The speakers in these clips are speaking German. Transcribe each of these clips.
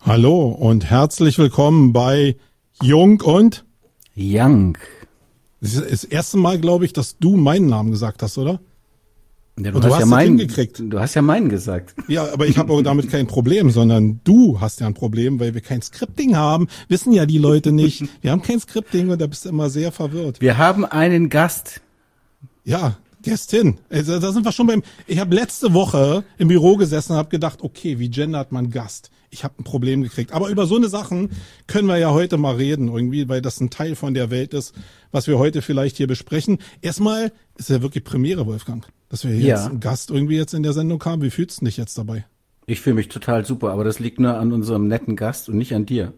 Hallo und herzlich willkommen bei Jung und Young. Das ist das erste Mal, glaube ich, dass du meinen Namen gesagt hast, oder? Ja, und du hast ja hingekriegt. Du hast ja meinen gesagt. Ja, aber ich habe auch damit kein Problem, sondern du hast ja ein Problem, weil wir kein Scripting haben. Wissen ja die Leute nicht. Wir haben kein Scripting und da bist du immer sehr verwirrt. Wir haben einen Gast. Ja, Gästin. Also, da sind wir schon beim. Ich habe letzte Woche im Büro gesessen und habe gedacht, okay, wie gendert man Gast? Ich habe ein Problem gekriegt. Aber über so eine Sachen können wir ja heute mal reden irgendwie, weil das ein Teil von der Welt ist, was wir heute vielleicht hier besprechen. Erstmal ist ja wirklich Premiere, Wolfgang, dass wir hier jetzt einen Gast irgendwie jetzt in der Sendung haben. Wie fühlst du dich jetzt dabei? Ich fühle mich total super, aber das liegt nur an unserem netten Gast und nicht an dir.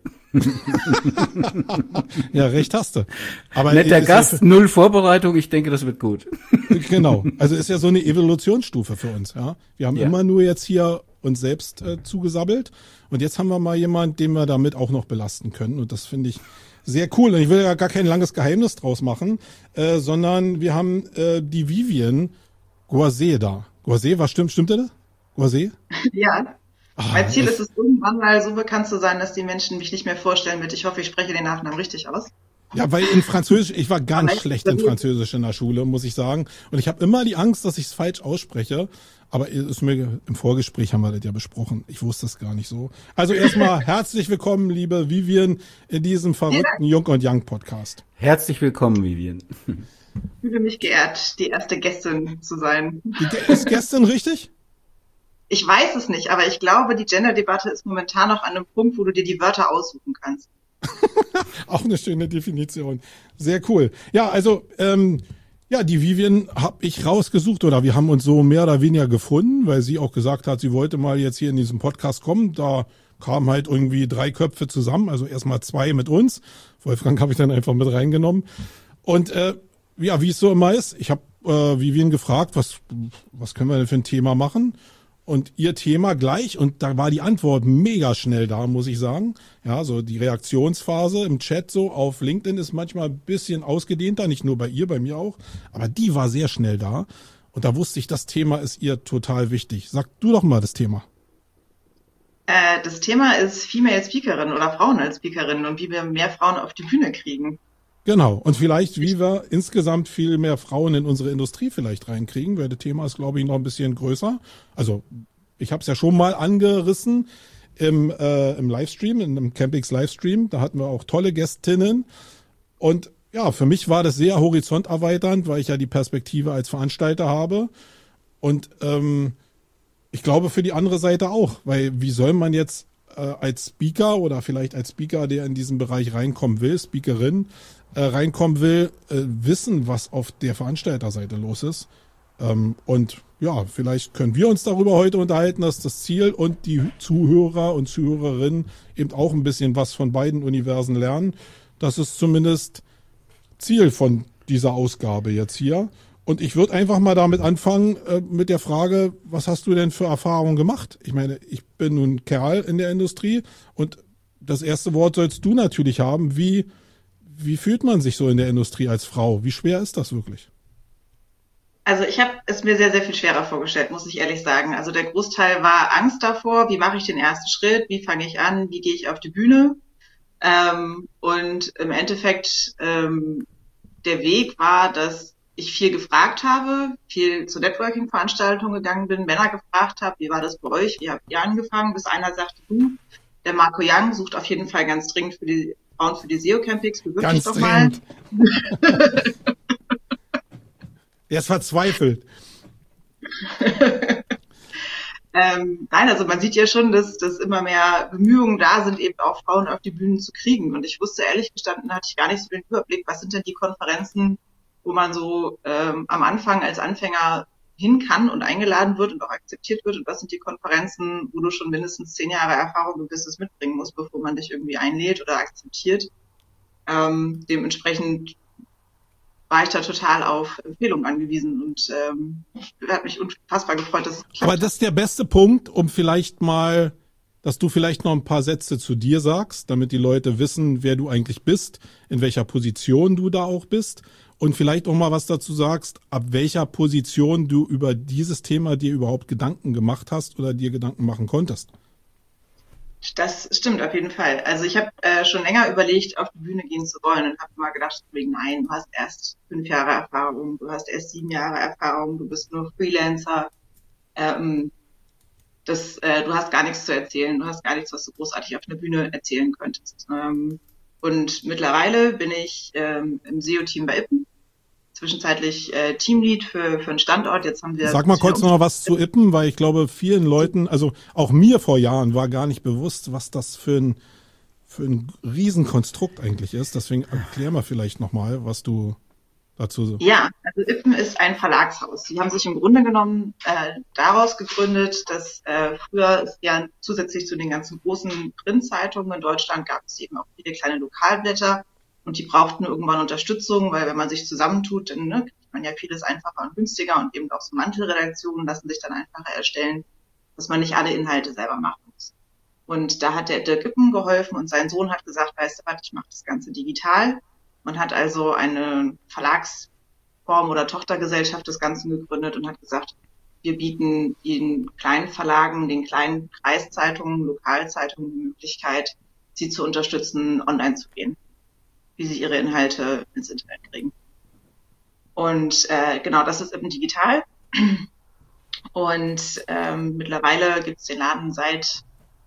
Ja, recht hast du. Aber netter Gast, null Vorbereitung, ich denke, das wird gut. Genau, also ist ja so eine Evolutionsstufe für uns. Ja, wir haben immer nur jetzt hier uns selbst zugesabbelt und jetzt haben wir mal jemanden, den wir damit auch noch belasten können und das finde ich sehr cool. Und ich will ja gar kein langes Geheimnis draus machen, sondern wir haben die Vivian Goisset da. Goisset, was stimmt das? Goisset? Ja. Mein Ziel ist es, irgendwann mal so bekannt zu sein, dass die Menschen mich nicht mehr vorstellen mit, ich hoffe, ich spreche den Nachnamen richtig aus. Ja, weil in Französisch, ich war ganz schlecht in Französisch in der Schule, muss ich sagen. Und ich habe immer die Angst, dass ich es falsch ausspreche. Aber ist mir, im Vorgespräch haben wir das ja besprochen. Ich wusste es gar nicht so. Also erstmal herzlich willkommen, liebe Vivian, in diesem verrückten Jung und Young Podcast. Herzlich willkommen, Vivian. Ich fühle mich geehrt, die erste Gästin zu sein. Ist Gästin richtig? Ich weiß es nicht, aber ich glaube, die Gender-Debatte ist momentan noch an einem Punkt, wo du dir die Wörter aussuchen kannst. Auch eine schöne Definition. Sehr cool. Ja, also ja, die Vivian habe ich rausgesucht oder wir haben uns so mehr oder weniger gefunden, weil sie auch gesagt hat, sie wollte mal jetzt hier in diesem Podcast kommen. Da kamen halt irgendwie 3 Köpfe zusammen, also erstmal 2 mit uns. Wolfgang habe ich dann einfach mit reingenommen. Und ja, wie es so immer ist, ich habe Vivian gefragt, was können wir denn für ein Thema machen? Und ihr Thema gleich, und da war die Antwort mega schnell da, muss ich sagen. Ja, so die Reaktionsphase im Chat so auf LinkedIn ist manchmal ein bisschen ausgedehnter, nicht nur bei ihr, bei mir auch. Aber die war sehr schnell da. Und da wusste ich, das Thema ist ihr total wichtig. Sag du doch mal das Thema. Das Thema ist Female Speakerin oder Frauen als Speakerin und wie wir mehr Frauen auf die Bühne kriegen. Genau. Und vielleicht, wie wir insgesamt viel mehr Frauen in unsere Industrie vielleicht reinkriegen, weil das Thema ist, glaube ich, noch ein bisschen größer. Also ich habe es ja schon mal angerissen im Livestream, in einem Campix Livestream. Da hatten wir auch tolle Gästinnen. Und ja, für mich war das sehr horizonterweiternd, weil ich ja die Perspektive als Veranstalter habe. Und ich glaube für die andere Seite auch, weil wie soll man jetzt als Speaker oder vielleicht als Speaker, der in diesen Bereich reinkommen will, Speakerin, reinkommen will, wissen, was auf der Veranstalterseite los ist. Und ja, vielleicht können wir uns darüber heute unterhalten, dass das Ziel und die Zuhörer und Zuhörerinnen eben auch ein bisschen was von beiden Universen lernen. Das ist zumindest Ziel von dieser Ausgabe jetzt hier. Und ich würde einfach mal damit anfangen mit der Frage, was hast du denn für Erfahrungen gemacht? Ich meine, ich bin nun Kerl in der Industrie und das erste Wort sollst du natürlich haben. Wie fühlt man sich so in der Industrie als Frau? Wie schwer ist das wirklich? Also ich habe es mir sehr, sehr viel schwerer vorgestellt, muss ich ehrlich sagen. Also der Großteil war Angst davor, wie mache ich den ersten Schritt, wie fange ich an, wie gehe ich auf die Bühne. Und im Endeffekt der Weg war, dass ich viel gefragt habe, viel zu Networking-Veranstaltungen gegangen bin, Männer gefragt habe, wie war das bei euch, wie habt ihr angefangen, bis einer sagte, du, der Marco Young sucht auf jeden Fall ganz dringend für die Frauen für die SEO-Campings, bewirb dich doch mal. Er ist verzweifelt. Nein, also man sieht ja schon, dass immer mehr Bemühungen da sind, eben auch Frauen auf die Bühnen zu kriegen. Und ich wusste ehrlich gestanden, hatte ich gar nicht so den Überblick, was sind denn die Konferenzen, wo man so am Anfang als Anfänger hin kann und eingeladen wird und auch akzeptiert wird. Und was sind die Konferenzen, wo du schon mindestens 10 Jahre Erfahrung und Business mitbringen musst, bevor man dich irgendwie einlädt oder akzeptiert. Dementsprechend war ich da total auf Empfehlungen angewiesen und hat mich unfassbar gefreut, dass es geklappt hat. Aber das ist der beste Punkt, um vielleicht mal, dass du vielleicht noch ein paar Sätze zu dir sagst, damit die Leute wissen, wer du eigentlich bist, in welcher Position du da auch bist und vielleicht auch mal was dazu sagst, ab welcher Position du über dieses Thema dir überhaupt Gedanken gemacht hast oder dir Gedanken machen konntest. Das stimmt auf jeden Fall. Also ich habe schon länger überlegt, auf die Bühne gehen zu wollen und habe immer gedacht, nein, du hast erst 5 Jahre Erfahrung, du hast erst 7 Jahre Erfahrung, du bist nur Freelancer, ähm, du hast gar nichts zu erzählen, du hast gar nichts, was du großartig auf einer Bühne erzählen könntest. Und mittlerweile bin ich im SEO-Team bei Ippen, zwischenzeitlich Teamlead für einen Standort. Jetzt haben wir Sag mal kurz noch was zu Ippen, weil ich glaube, vielen Leuten, also auch mir vor Jahren, war gar nicht bewusst, was das für ein Riesenkonstrukt eigentlich ist. Deswegen erklär mal vielleicht nochmal, was du dazu... Ja, also Ippen ist ein Verlagshaus. Die haben sich im Grunde genommen daraus gegründet, dass früher es ja zusätzlich zu den ganzen großen Printzeitungen in Deutschland gab es eben auch viele kleine Lokalblätter und die brauchten irgendwann Unterstützung, weil wenn man sich zusammentut, dann kriegt man ja vieles einfacher und günstiger und eben auch so Mantelredaktionen lassen sich dann einfacher erstellen, dass man nicht alle Inhalte selber machen muss. Und da hat der Dirk Ippen geholfen und sein Sohn hat gesagt, weißt du was, ich mache das Ganze digital. Man hat also eine Verlagsform oder Tochtergesellschaft des Ganzen gegründet und hat gesagt, wir bieten den kleinen Verlagen, den kleinen Kreiszeitungen, Lokalzeitungen die Möglichkeit, sie zu unterstützen, online zu gehen, wie sie ihre Inhalte ins Internet kriegen. Und genau, das ist eben digital. Und mittlerweile gibt es den Laden seit,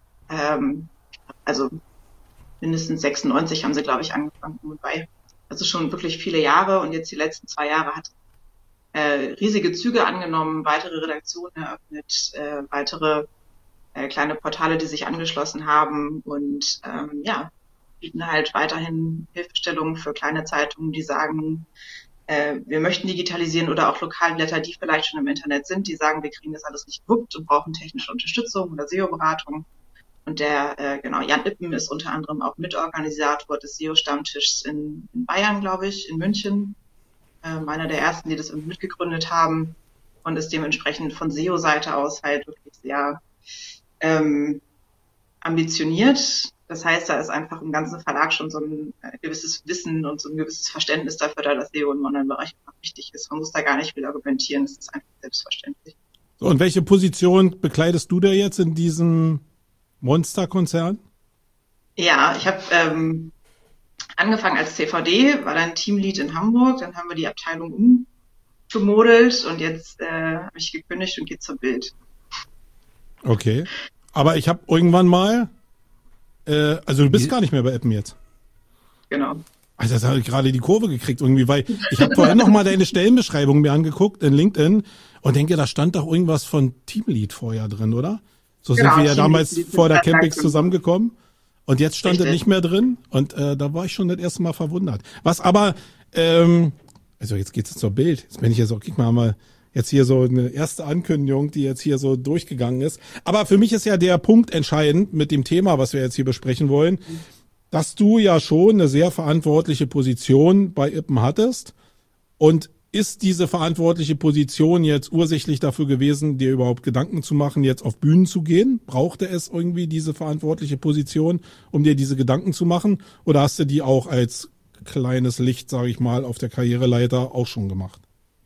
also mindestens 96 haben sie, glaube ich, angefangen bei. Also schon wirklich viele Jahre und jetzt die letzten 2 Jahre hat riesige Züge angenommen, weitere Redaktionen eröffnet, weitere kleine Portale, die sich angeschlossen haben und bieten halt weiterhin Hilfestellungen für kleine Zeitungen, die sagen, wir möchten digitalisieren oder auch Lokalblätter, die vielleicht schon im Internet sind, die sagen, wir kriegen das alles nicht gewuppt und brauchen technische Unterstützung oder SEO-Beratung. Und der, Jan Ippen ist unter anderem auch Mitorganisator des SEO-Stammtischs in Bayern, glaube ich, in München. Einer der ersten, die das mitgegründet haben und ist dementsprechend von SEO-Seite aus halt wirklich sehr ambitioniert. Das heißt, da ist einfach im ganzen Verlag schon so ein gewisses Wissen und so ein gewisses Verständnis dafür, da das SEO im Online-Bereich einfach wichtig ist. Man muss da gar nicht viel argumentieren, es ist einfach selbstverständlich. So, und welche Position bekleidest du da jetzt in diesem Monsterkonzern? Ja, ich habe angefangen als CVD, war dann Teamlead in Hamburg, dann haben wir die Abteilung umgemodelt und jetzt habe ich gekündigt und gehe zur Bild. Okay, aber ich habe irgendwann mal, also du bist gar nicht mehr bei Ippen jetzt. Genau. Also das habe ich gerade die Kurve gekriegt irgendwie, weil ich habe vorhin noch mal deine Stellenbeschreibung mir angeguckt in LinkedIn und denke, da stand doch irgendwas von Teamlead vorher drin, oder? So sind wir ja damals vor der Campix zusammengekommen und jetzt stand es nicht mehr drin und da war ich schon das erste Mal verwundert. Was aber, also jetzt geht's zur Bild, jetzt bin ich ja so, guck mal jetzt hier so eine erste Ankündigung, die jetzt hier so durchgegangen ist. Aber für mich ist ja der Punkt entscheidend mit dem Thema, was wir jetzt hier besprechen wollen, dass du ja schon eine sehr verantwortliche Position bei Ippen hattest und ist diese verantwortliche Position jetzt ursächlich dafür gewesen, dir überhaupt Gedanken zu machen, jetzt auf Bühnen zu gehen? Brauchte es irgendwie diese verantwortliche Position, um dir diese Gedanken zu machen? Oder hast du die auch als kleines Licht, sage ich mal, auf der Karriereleiter auch schon gemacht?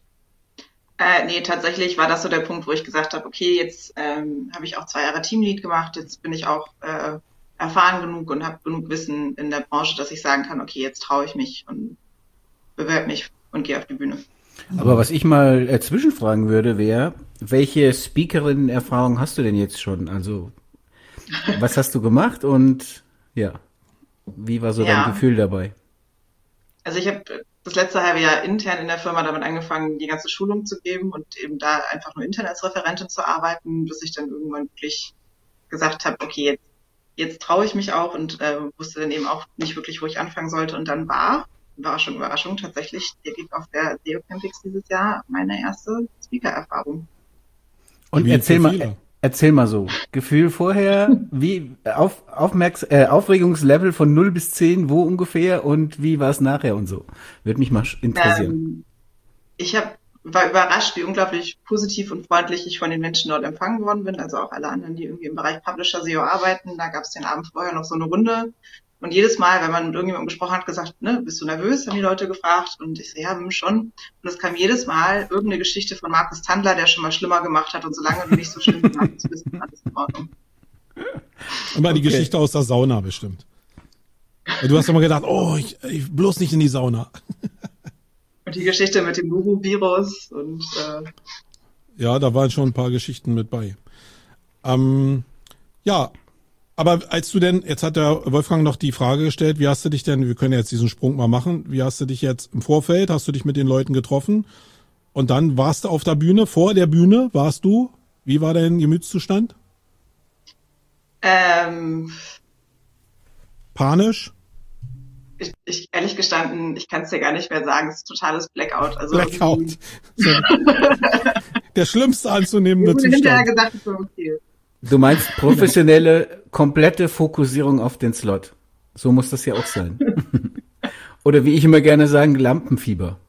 Nee, tatsächlich war das so der Punkt, wo ich gesagt habe, okay, jetzt habe ich auch 2 Jahre Teamlead gemacht, jetzt bin ich auch erfahren genug und habe genug Wissen in der Branche, dass ich sagen kann, okay, jetzt traue ich mich und bewerbe mich und gehe auf die Bühne. Aber was ich mal zwischenfragen würde, wäre, welche Speakerin-Erfahrung hast du denn jetzt schon? Also, was hast du gemacht und ja, wie war so dein Gefühl dabei? Also ich habe das letzte halbe Jahr intern in der Firma damit angefangen, die ganze Schulung zu geben und eben da einfach nur intern als Referentin zu arbeiten, bis ich dann irgendwann wirklich gesagt habe, okay, jetzt traue ich mich auch und wusste dann eben auch nicht wirklich, wo ich anfangen sollte. Und dann war Überraschung, tatsächlich der Gig auf der SEO Campix dieses Jahr meine erste Speaker-Erfahrung. Und erzähl mal so, Gefühl vorher, wie Aufregungslevel von 0 bis 10, wo ungefähr und wie war es nachher und so? Würde mich mal interessieren. Ich war überrascht, wie unglaublich positiv und freundlich ich von den Menschen dort empfangen worden bin, also auch alle anderen, die irgendwie im Bereich Publisher SEO arbeiten. Da gab es den Abend vorher noch so eine Runde. Und jedes Mal, wenn man mit irgendjemandem gesprochen hat, gesagt, ne, bist du nervös, haben die Leute gefragt. Und ich so, ja, schon. Und es kam jedes Mal irgendeine Geschichte von Markus Tandler, der schon mal schlimmer gemacht hat. Und solange du nicht so schlimm gemacht hast, bist du alles in Ordnung. Immer die Geschichte aus der Sauna bestimmt. Du hast immer gedacht, ich bloß nicht in die Sauna. Und die Geschichte mit dem Norovirus und ja, da waren schon ein paar Geschichten mit bei. Ja, aber als du denn, jetzt hat der Wolfgang noch die Frage gestellt, wie hast du dich denn, wir können jetzt diesen Sprung mal machen, wie hast du dich jetzt im Vorfeld, hast du dich mit den Leuten getroffen und dann warst du auf der Bühne, vor der Bühne warst du, wie war dein Gemütszustand? Panisch? Ich ehrlich gestanden, ich kann es dir gar nicht mehr sagen, es ist totales Blackout. Also Blackout. Der schlimmste anzunehmende Zustand. Hinterher gesagt, es war okay. Du meinst professionelle, komplette Fokussierung auf den Slot. So muss das ja auch sein. Oder wie ich immer gerne sagen, Lampenfieber.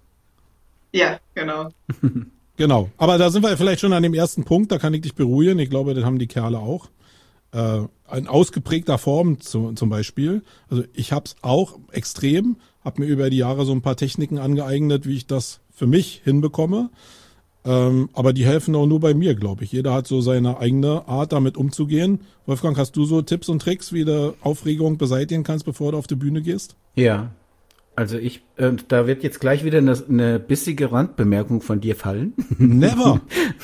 Ja, genau. Genau. Aber da sind wir vielleicht schon an dem ersten Punkt, da kann ich dich beruhigen. Ich glaube, das haben die Kerle auch. In ausgeprägter Form zum Beispiel. Also ich habe es auch extrem, habe mir über die Jahre so ein paar Techniken angeeignet, wie ich das für mich hinbekomme. Aber die helfen auch nur bei mir, glaube ich. Jeder hat so seine eigene Art, damit umzugehen. Wolfgang, hast du so Tipps und Tricks, wie du Aufregung beseitigen kannst, bevor du auf die Bühne gehst? Ja, also da wird jetzt gleich wieder eine bissige Randbemerkung von dir fallen. Never!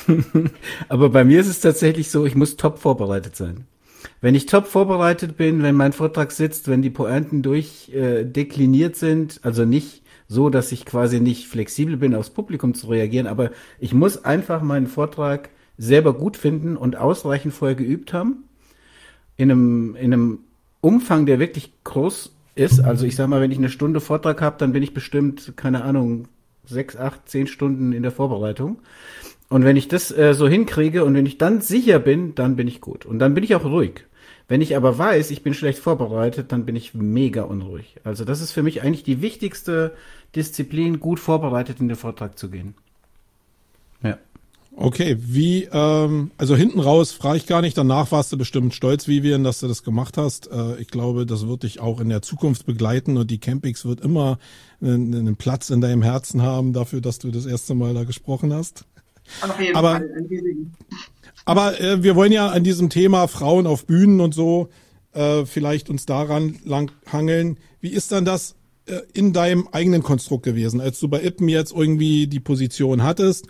Aber bei mir ist es tatsächlich so, ich muss top vorbereitet sein. Wenn ich top vorbereitet bin, wenn mein Vortrag sitzt, wenn die Pointen durchdekliniert sind, also nicht so, dass ich quasi nicht flexibel bin, aufs Publikum zu reagieren, aber ich muss einfach meinen Vortrag selber gut finden und ausreichend vorher geübt haben, in einem Umfang, der wirklich groß ist. Also ich sag mal, wenn ich eine Stunde Vortrag habe, dann bin ich bestimmt, keine Ahnung, 6, 8, 10 Stunden in der Vorbereitung. Und wenn ich das so hinkriege und wenn ich dann sicher bin, dann bin ich gut. Und dann bin ich auch ruhig. Wenn ich aber weiß, ich bin schlecht vorbereitet, dann bin ich mega unruhig. Also das ist für mich eigentlich die wichtigste Disziplin, gut vorbereitet in den Vortrag zu gehen. Ja. Okay, also hinten raus frage ich gar nicht, danach warst du bestimmt stolz, Vivian, dass du das gemacht hast. Ich glaube, das wird dich auch in der Zukunft begleiten und die Campix wird immer einen Platz in deinem Herzen haben dafür, dass du das erste Mal da gesprochen hast. Auf jeden Fall. Aber wir wollen ja an diesem Thema Frauen auf Bühnen und so vielleicht uns daran lang hangeln. Wie ist dann das in deinem eigenen Konstrukt gewesen, als du bei Ippen jetzt irgendwie die Position hattest?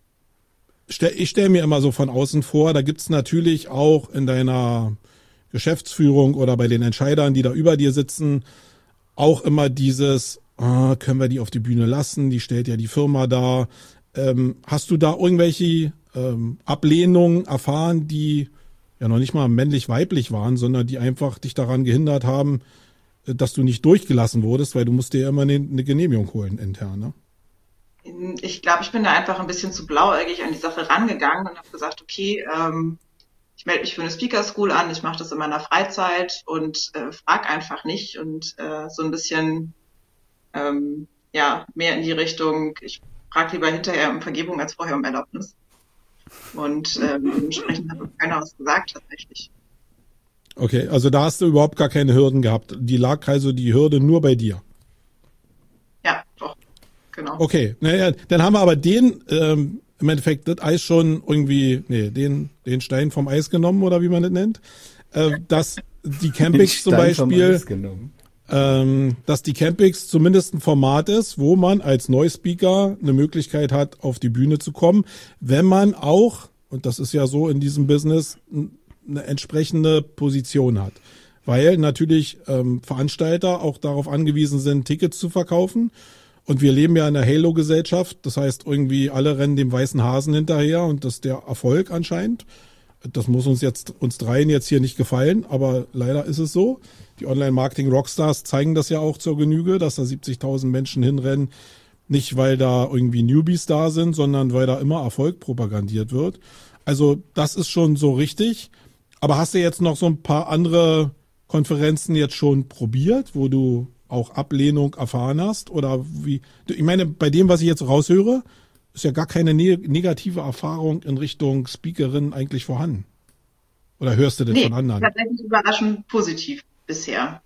Ich stelle mir immer so von außen vor, da gibt's natürlich auch in deiner Geschäftsführung oder bei den Entscheidern, die da über dir sitzen, auch immer dieses, können wir die auf die Bühne lassen, die stellt ja die Firma dar. Hast du da irgendwelche Ablehnungen erfahren, die ja noch nicht mal männlich-weiblich waren, sondern die einfach dich daran gehindert haben, dass du nicht durchgelassen wurdest, weil du musst dir ja immer eine Genehmigung holen intern, ne? Ich glaube, ich bin da einfach ein bisschen zu blauäugig an die Sache rangegangen und habe gesagt, okay, ich melde mich für eine Speaker School an, ich mache das in meiner Freizeit und frage einfach nicht und so ein bisschen mehr in die Richtung, ich frage lieber hinterher um Vergebung als vorher um Erlaubnis. Und dementsprechend hat uns keiner was gesagt tatsächlich. Okay, also da hast du überhaupt gar keine Hürden gehabt. Die lag also die Hürde nur bei dir. Ja, doch, genau. Okay, naja, dann haben wir aber im Endeffekt das Eis schon irgendwie, den Stein vom Eis genommen oder wie man das nennt. Dass die Campix zum Beispiel, dass die Campix zumindest ein Format ist, wo man als Neuspeaker eine Möglichkeit hat, auf die Bühne zu kommen, wenn man auch, und das ist ja so in diesem Business, eine entsprechende Position hat. Weil natürlich Veranstalter auch darauf angewiesen sind, Tickets zu verkaufen. Und wir leben ja in einer Halo-Gesellschaft. Das heißt, irgendwie alle rennen dem weißen Hasen hinterher und das ist der Erfolg anscheinend. Das muss uns dreien jetzt hier nicht gefallen, aber leider ist es so. Die Online-Marketing-Rockstars zeigen das ja auch zur Genüge, dass da 70.000 Menschen hinrennen. Nicht, weil da irgendwie Newbies da sind, sondern weil da immer Erfolg propagandiert wird. Also das ist schon so richtig. Aber hast du jetzt noch so ein paar andere Konferenzen jetzt schon probiert, wo du auch Ablehnung erfahren hast? Oder wie? Ich meine, bei dem, was ich jetzt raushöre, ist ja gar keine negative Erfahrung in Richtung Speakerin eigentlich vorhanden. Oder hörst du das von anderen? Tatsächlich überraschend positiv bisher.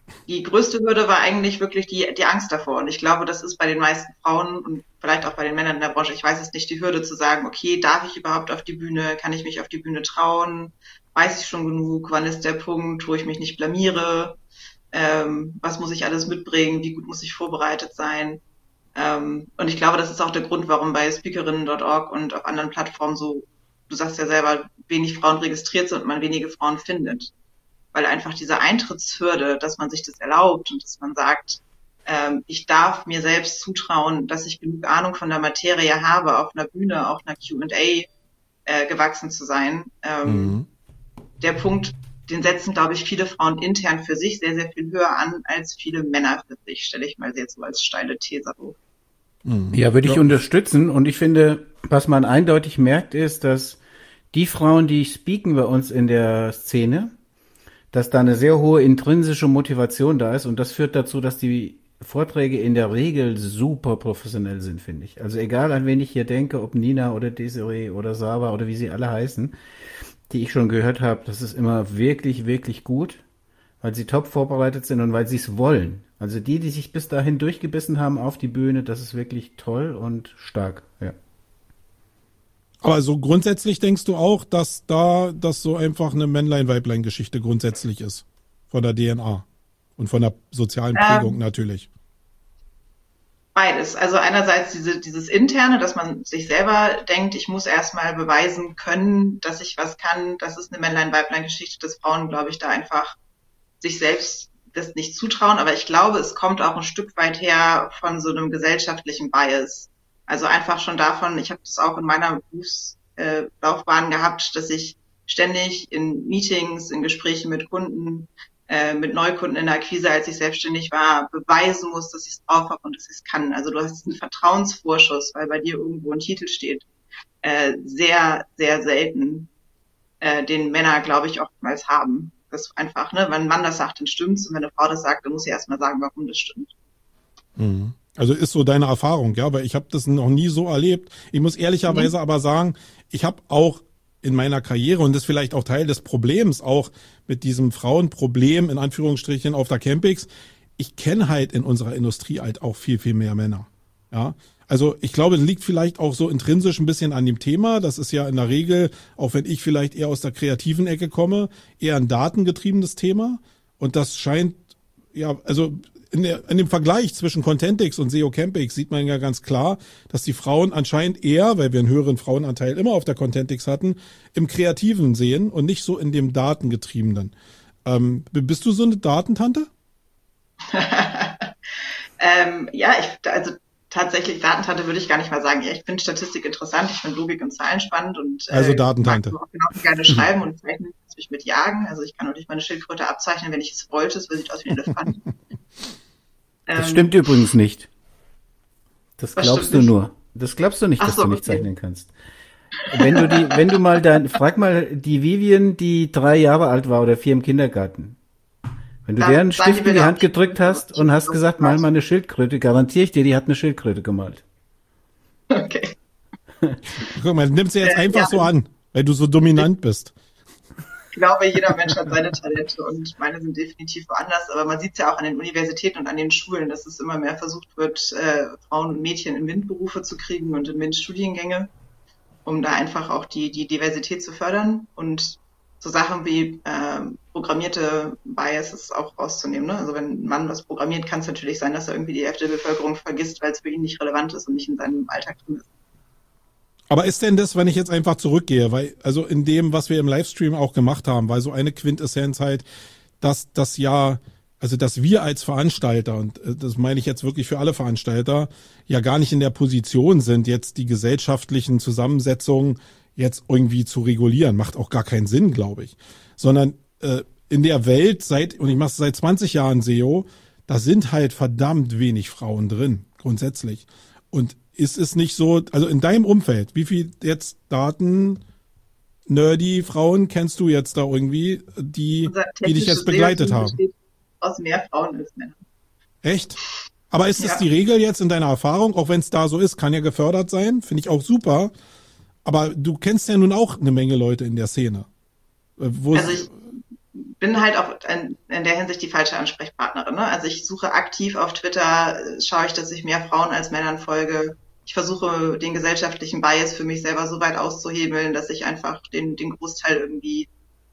die größte Hürde war eigentlich wirklich die Angst davor. Und ich glaube, das ist bei den meisten Frauen und vielleicht auch bei den Männern in der Branche, ich weiß es nicht, die Hürde zu sagen, okay, darf ich überhaupt auf die Bühne? Kann ich mich auf die Bühne trauen? Weiß ich schon genug? Wann ist der Punkt, wo ich mich nicht blamiere? Was muss ich alles mitbringen? Wie gut muss ich vorbereitet sein? Und ich glaube, das ist auch der Grund, warum bei speakerinnen.org und auf anderen Plattformen so, du sagst ja selber, wenig Frauen registriert sind und man wenige Frauen findet. Weil einfach diese Eintrittshürde, dass man sich das erlaubt und dass man sagt, ich darf mir selbst zutrauen, dass ich genug Ahnung von der Materie habe, auf einer Bühne, auf einer Q&A gewachsen zu sein. Der Punkt, den setzen, glaube ich, viele Frauen intern für sich sehr, sehr viel höher an als viele Männer für sich, stelle ich mal jetzt so als steile These auf. Ja, würde ich unterstützen. Und ich finde, was man eindeutig merkt, ist, dass die Frauen, die speaken bei uns in der Szene, dass da eine sehr hohe intrinsische Motivation da ist. Und das führt dazu, dass die Vorträge in der Regel super professionell sind, finde ich. Also egal, an wen ich hier denke, ob Nina oder Desiree oder Saba oder wie sie alle heißen, die ich schon gehört habe, das ist immer wirklich, wirklich gut, weil sie top vorbereitet sind und weil sie es wollen. Also die sich bis dahin durchgebissen haben auf die Bühne, das ist wirklich toll und stark, ja. Aber so grundsätzlich denkst du auch, dass das so einfach eine Männlein-Weiblein-Geschichte grundsätzlich ist? Von der DNA und von der sozialen Prägung natürlich. Beides. Also einerseits dieses Interne, dass man sich selber denkt, ich muss erstmal beweisen können, dass ich was kann. Das ist eine Männlein-Weiblein-Geschichte, dass Frauen, glaube ich, da einfach sich selbst das nicht zutrauen. Aber ich glaube, es kommt auch ein Stück weit her von so einem gesellschaftlichen Bias. Also einfach schon davon, ich habe das auch in meiner Berufslaufbahn gehabt, dass ich ständig in Meetings, in Gesprächen mit Kunden, mit Neukunden in der Akquise, als ich selbstständig war, beweisen muss, dass ich es drauf habe und dass ich es kann. Also du hast einen Vertrauensvorschuss, weil bei dir irgendwo ein Titel steht, sehr, sehr selten, den Männer, glaube ich, oftmals haben. Das einfach, ne, wenn ein Mann das sagt, dann stimmt's, und wenn eine Frau das sagt, dann muss sie erstmal sagen, warum das stimmt. Mhm. Also ist so deine Erfahrung, ja, weil ich habe das noch nie so erlebt. Ich muss ehrlicherweise aber sagen, ich habe auch in meiner Karriere, und das ist vielleicht auch Teil des Problems, auch mit diesem Frauenproblem, in Anführungsstrichen, auf der Campix, ich kenne halt in unserer Industrie halt auch viel, viel mehr Männer. Ja, also ich glaube, das liegt vielleicht auch so intrinsisch ein bisschen an dem Thema. Das ist ja in der Regel, auch wenn ich vielleicht eher aus der kreativen Ecke komme, eher ein datengetriebenes Thema. Und das scheint, ja, also in dem Vergleich zwischen Contentix und SEO Campix sieht man ja ganz klar, dass die Frauen anscheinend eher, weil wir einen höheren Frauenanteil immer auf der Contentix hatten, im Kreativen sehen und nicht so in dem Datengetriebenen. Bist du so eine Datentante? Also tatsächlich Datentante würde ich gar nicht mal sagen. Ja, ich finde Statistik interessant, ich finde Logik und Zahlen spannend und also Datentante. Mag auch genau gerne schreiben und zeichnen, muss mich mit jagen. Also ich kann auch nicht meine Schildkröte abzeichnen, wenn ich es wollte. Es sieht aus wie ein Elefant. Das stimmt übrigens nicht. Das glaubst du nur. Das glaubst du nicht, dass du nicht zeichnen kannst. Frag mal die Vivian, die 3 Jahre alt war oder 4 im Kindergarten. Wenn du der einen Stift in die Hand gedrückt hast und hast gesagt, mal eine Schildkröte, garantiere ich dir, die hat eine Schildkröte gemalt. Okay. Guck mal, nimmst du jetzt einfach so an, weil du so dominant bist. Ich glaube, jeder Mensch hat seine Talente und meine sind definitiv woanders. Aber man sieht es ja auch an den Universitäten und an den Schulen, dass es immer mehr versucht wird, Frauen und Mädchen in MINT-Berufe zu kriegen und in MINT-Studiengänge, um da einfach auch die Diversität zu fördern und so Sachen wie programmierte Biases auch rauszunehmen. Ne? Also wenn ein Mann was programmiert, kann es natürlich sein, dass er irgendwie die Hälfte der Bevölkerung vergisst, weil es für ihn nicht relevant ist und nicht in seinem Alltag drin ist. Aber ist denn das, wenn ich jetzt einfach zurückgehe, weil, also in dem, was wir im Livestream auch gemacht haben, weil so eine Quintessenz halt, dass wir als Veranstalter, und das meine ich jetzt wirklich für alle Veranstalter, ja gar nicht in der Position sind, jetzt die gesellschaftlichen Zusammensetzungen jetzt irgendwie zu regulieren. Macht auch gar keinen Sinn, glaube ich. Sondern in der Welt und ich mache es seit 20 Jahren SEO, da sind halt verdammt wenig Frauen drin, grundsätzlich. Und ist es nicht so, also in deinem Umfeld, wie viel jetzt nerdy Frauen kennst du jetzt da irgendwie, die dich jetzt begleitet haben? Aus mehr Frauen als Männer. Echt? Aber ist das die Regel jetzt in deiner Erfahrung, auch wenn es da so ist, kann ja gefördert sein, finde ich auch super. Aber du kennst ja nun auch eine Menge Leute in der Szene. bin halt auch in der Hinsicht die falsche Ansprechpartnerin. Ne? Also ich suche aktiv auf Twitter, schaue ich, dass ich mehr Frauen als Männern folge. Ich versuche, den gesellschaftlichen Bias für mich selber so weit auszuhebeln, dass ich einfach den Großteil irgendwie,